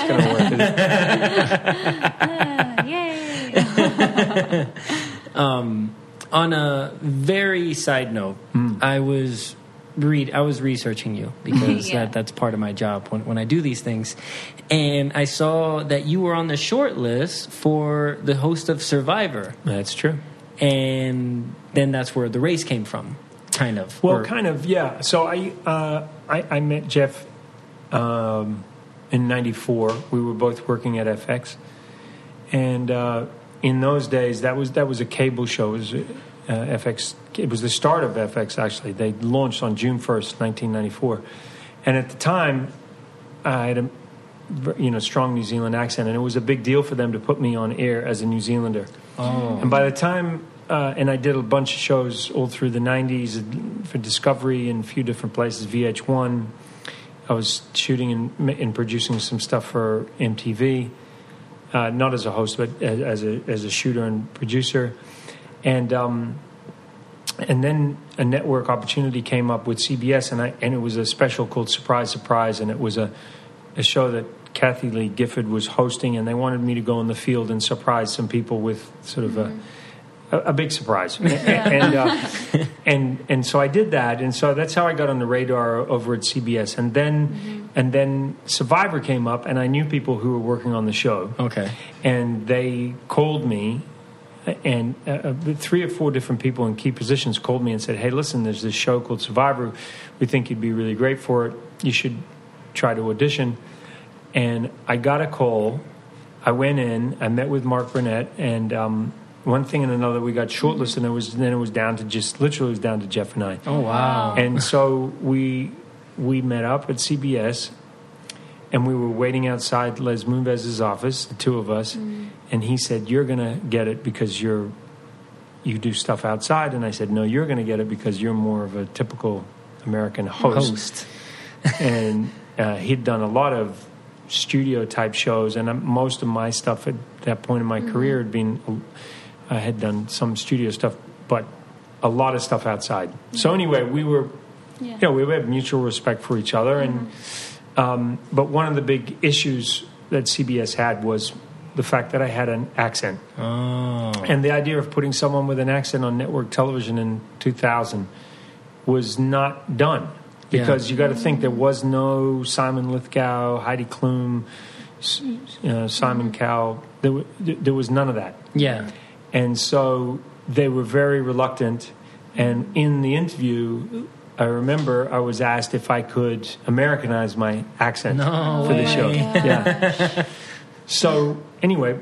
it's going to Yay! work? On a very side note, I was researching you because that's part of my job when I do these things. And I saw that you were on the short list for the host of Survivor. That's true. And then that's where the race came from, kind of. Well, kind of, yeah. So I met Jeff in '94. We were both working at FX. And in those days, that was a cable show. It was FX. It was the start of FX, actually. They launched on June 1st, 1994. And at the time, I had a strong New Zealand accent, and it was a big deal for them to put me on air as a New Zealander. Oh. And by the time, and I did a bunch of shows all through the 90s for Discovery in a few different places, VH1. I was shooting and producing some stuff for MTV, not as a host, but as a shooter and producer. And then a network opportunity came up with CBS, and it was a special called Surprise, Surprise, and it was a show that Kathy Lee Gifford was hosting, and they wanted me to go in the field and surprise some people with sort of a big surprise. And so I did that, and so that's how I got on the radar over at CBS. And then Survivor came up, and I knew people who were working on the show. Okay. And they called me. And 3 or 4 different people in key positions called me and said, hey, listen, there's this show called Survivor. We think you'd be really great for it. You should try to audition. And I got a call. I went in. I met with Mark Burnett. And one thing and another, we got shortlisted. And then it was down to literally down to Jeff and I. Oh, wow. And so we met up at CBS. And we were waiting outside Les Moonves' office, the two of us, and he said, you're going to get it because you do stuff outside. And I said, no, you're going to get it because you're more of a typical American host. And he'd done a lot of studio-type shows, and most of my stuff at that point in my career had been, I had done some studio stuff, but a lot of stuff outside. So anyway, we were, we had mutual respect for each other, and but one of the big issues that CBS had was the fact that I had an accent. Oh. And the idea of putting someone with an accent on network television in 2000 was not done. Because you got to think there was no Simon Lithgow, Heidi Klum, Simon Cowell. There was none of that. Yeah. And so they were very reluctant. And in the interview, I remember I was asked if I could Americanize my accent for the show. Yeah. So anyway,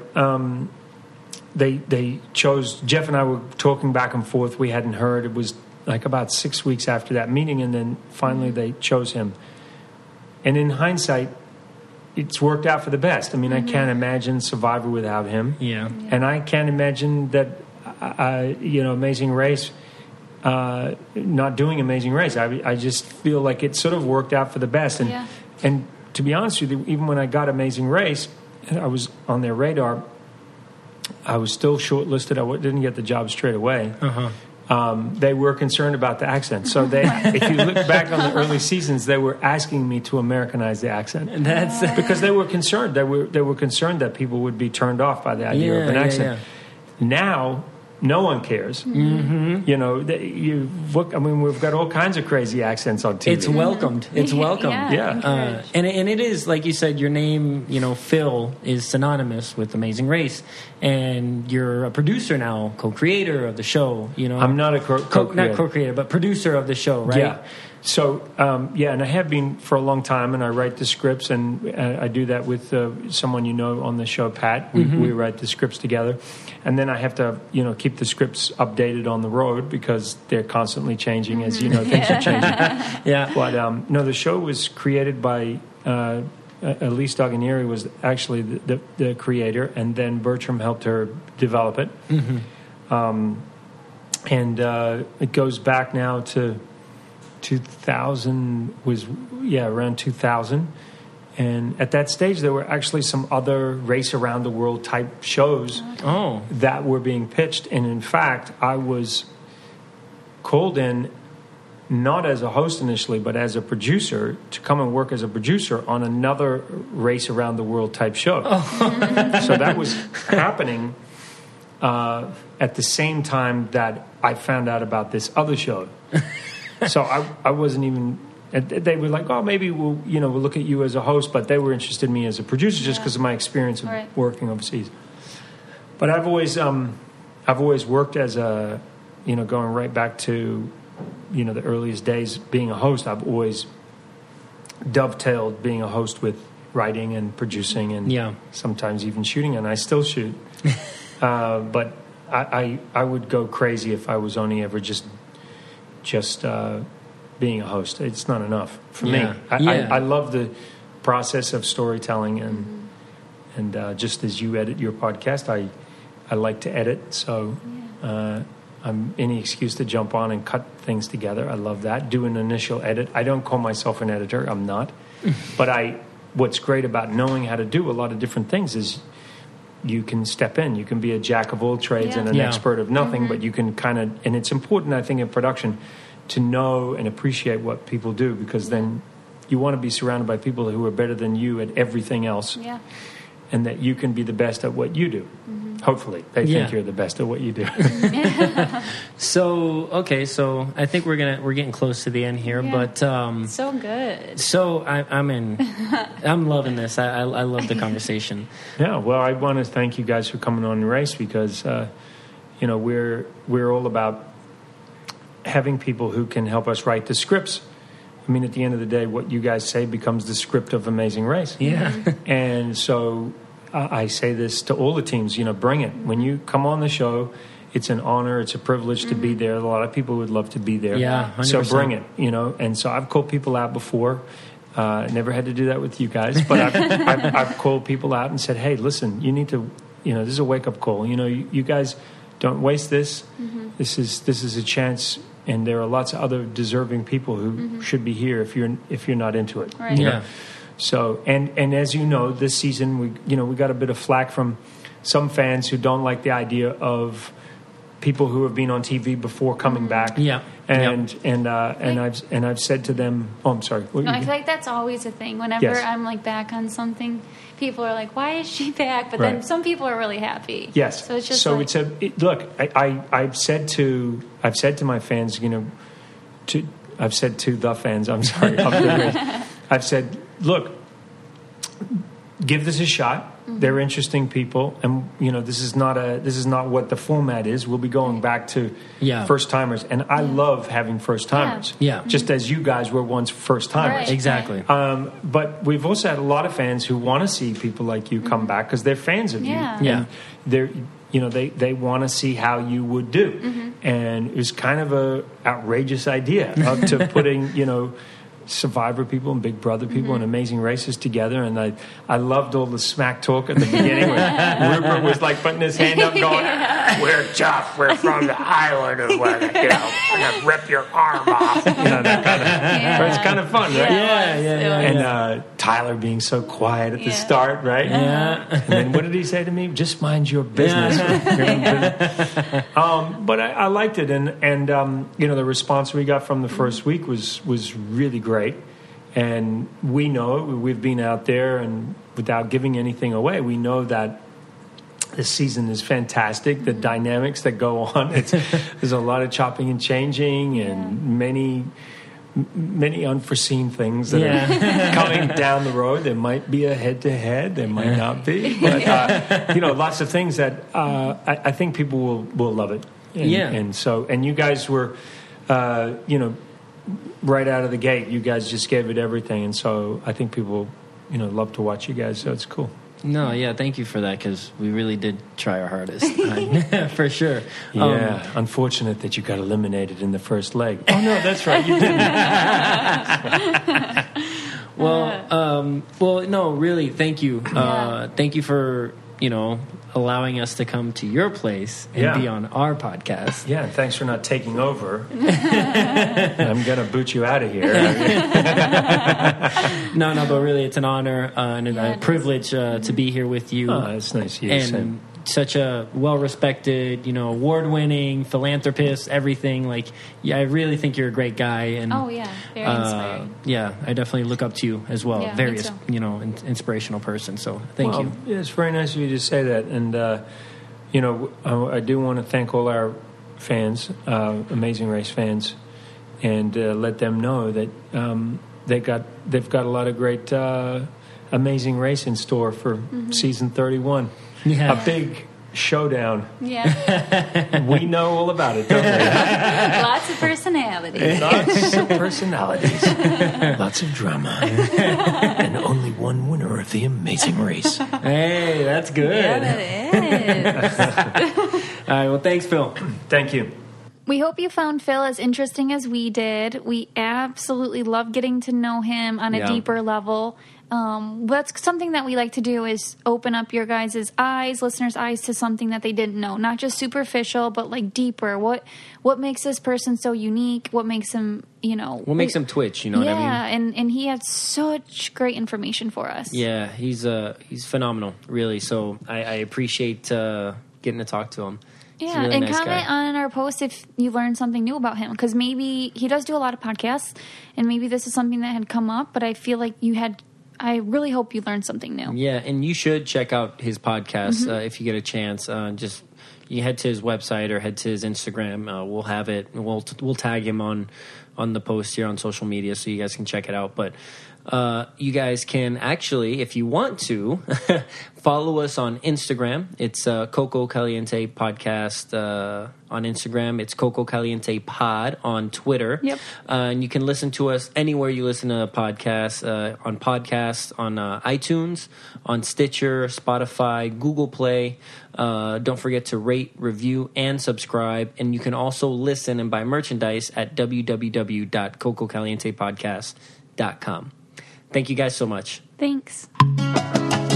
they chose. Jeff and I were talking back and forth. We hadn't heard. It was like about 6 weeks after that meeting, and then finally they chose him. And in hindsight, it's worked out for the best. I mean, I can't imagine Survivor without him. Yeah. And I can't imagine that, Amazing Race. Not doing Amazing Race. I just feel like it sort of worked out for the best. And to be honest with you, even when I got Amazing Race, I was on their radar. I was still shortlisted. I didn't get the job straight away. They were concerned about the accent. So if you look back on the early seasons, they were asking me to Americanize the accent. And that's because they were concerned. They were concerned that people would be turned off by the idea of an accent. Now, no one cares. Mm-hmm. We've got all kinds of crazy accents on TV. It's welcomed. It's welcomed. Yeah. And it is, like you said, your name, Phil, is synonymous with Amazing Race. And you're a producer now, co-creator of the show. I'm not a co-creator. Not co-creator, but producer of the show, right? Yeah. So, and I have been for a long time, and I write the scripts, and I do that with someone on the show, Pat. We write the scripts together. And then I have to, keep the scripts updated on the road because they're constantly changing, as you know, things are changing. Yeah. But, the show was created by Elise Doganieri was actually the creator, and then Bertram helped her develop it. And it goes back now to 2000, around 2000. And at that stage, there were actually some other race around the world type shows that were being pitched. And in fact, I was called in not as a host initially, but as a producer to come and work as a producer on another race around the world type show. So that was happening at the same time that I found out about this other show. So I wasn't even. They were like, "Oh, maybe we'll look at you as a host," but they were interested in me as a producer just because of my experience of working overseas. But I've always worked as a, going right back to, the earliest days being a host. I've always dovetailed being a host with writing and producing and sometimes even shooting, and I still shoot. But I would go crazy if I was only ever just being a host. It's not enough for me. I love the process of storytelling, and just as you edit your podcast, I like to edit. So I'm any excuse to jump on and cut things together. I love that. Do an initial edit. I don't call myself an editor. I'm not. But what's great about knowing how to do a lot of different things is you can step in. You can be a jack of all trades and an expert of nothing, but you can kind of, and it's important, I think, in production to know and appreciate what people do, because then you want to be surrounded by people who are better than you at everything else, and that you can be the best at what you do. Hopefully, they think you're the best at what you do. So I think we're getting close to the end here, but so good. So I'm loving this. I love the conversation. Yeah, well, I want to thank you guys for coming on the race, because we're all about having people who can help us write the scripts. I mean, at the end of the day, what you guys say becomes the script of Amazing Race. Yeah. And so I say this to all the teams, bring it. When you come on the show, it's an honor, it's a privilege to be there. A lot of people would love to be there. Yeah, 100%. So bring it, And so I've called people out before. Never had to do that with you guys, but I've called people out and said, hey, listen, you need to, this is a wake-up call. You guys don't waste this. This is a chance. And there are lots of other deserving people who should be here if you're not into it. Right. Yeah. So and as you know, this season we got a bit of flack from some fans who don't like the idea of people who have been on TV before coming back. Yeah. And I've said to them, oh, I'm sorry. No, I feel like that's always a thing. Whenever I'm like back on something, people are like, "Why is she back?" But then some people are really happy. Yes. So it's just look. I've said to my fans, I've said to the fans. I'm sorry. I've said, look, give this a shot. They're interesting people, and this is not what the format is. We'll be going back to first timers, and I love having first timers. Yeah. Just as you guys were once first timers. Right. Exactly. But we've also had a lot of fans who want to see people like you come back because they're fans of you. Yeah. And they want to see how you would do, and it was kind of a outrageous idea to putting Survivor people and Big Brother people and Amazing Races together, and I loved all the smack talk at the beginning when Rupert was like putting his hand up going, "We're tough, we're from the island of we're gonna rip your arm off," that kind of. It's kind of fun, right? Yeah. And Tyler being so quiet at the start, right? Yeah. And then what did he say to me? Just mind your business. But I liked it, and the response we got from the first week was really great. And we know, we've been out there, and without giving anything away, we know that this season is fantastic. The dynamics that go on, there's a lot of chopping and changing, and many unforeseen things that are coming down the road. There might be a head-to-head, there might not be, but lots of things that I think people will love it. And you guys were, right out of the gate, you guys just gave it everything, and so I think people, love to watch you guys. So it's cool. No, yeah, thank you for that, because we really did try our hardest. For sure. Yeah, unfortunate that you got eliminated in the first leg. Oh, no, that's right, you didn't. Well, no, really, thank you. Thank you for, allowing us to come to your place and be on our podcast. Yeah, and thanks for not taking over. I'm going to boot you out of here. No, but really, it's an honor and a privilege to be here with you. Oh, that's nice of you. And such a well-respected, award-winning philanthropist, everything. Like, I really think you're a great guy. And very inspiring. I definitely look up to you as well. Yeah, Very, me too. Inspirational person. So thank you. It's very nice of you to say that. And, I do want to thank all our fans, Amazing Race fans, and let them know that they've got a lot of great Amazing Race in store for season 31. Yeah. A big showdown. Yeah. We know all about it, don't we? Lots of personalities. Lots of personalities. Lots of drama. And only one winner of the Amazing Race. Hey, that's good. Yeah, that is. All right, well, thanks, Phil. Thank you. We hope you found Phil as interesting as we did. We absolutely love getting to know him on a deeper level. That's something that we like to do, is open up your guys' eyes, listeners' eyes, to something that they didn't know. Not just superficial, but like deeper. What makes this person so unique? What makes him, What makes him twitch, what I mean? Yeah, and he had such great information for us. Yeah, he's phenomenal, really. So I appreciate getting to talk to him. Yeah, Really and nice comment guy. on our post if you learned something new about him, because maybe he does do a lot of podcasts, and maybe this is something that had come up, but I feel like I really hope you learned something new. Yeah, and you should check out his podcast if you get a chance. Just you head to his website or head to his Instagram. We'll have it. We'll tag him on the post here on social media, so you guys can check it out. But you guys can actually, if you want to, follow us on Instagram. It's Coco Caliente Podcast on Instagram. It's Coco Caliente Pod on Twitter. Yep. And you can listen to us anywhere you listen to podcasts, on iTunes, on Stitcher, Spotify, Google Play. Don't forget to rate, review, and subscribe. And you can also listen and buy merchandise at www.cococalientepodcast.com. Thank you guys so much. Thanks.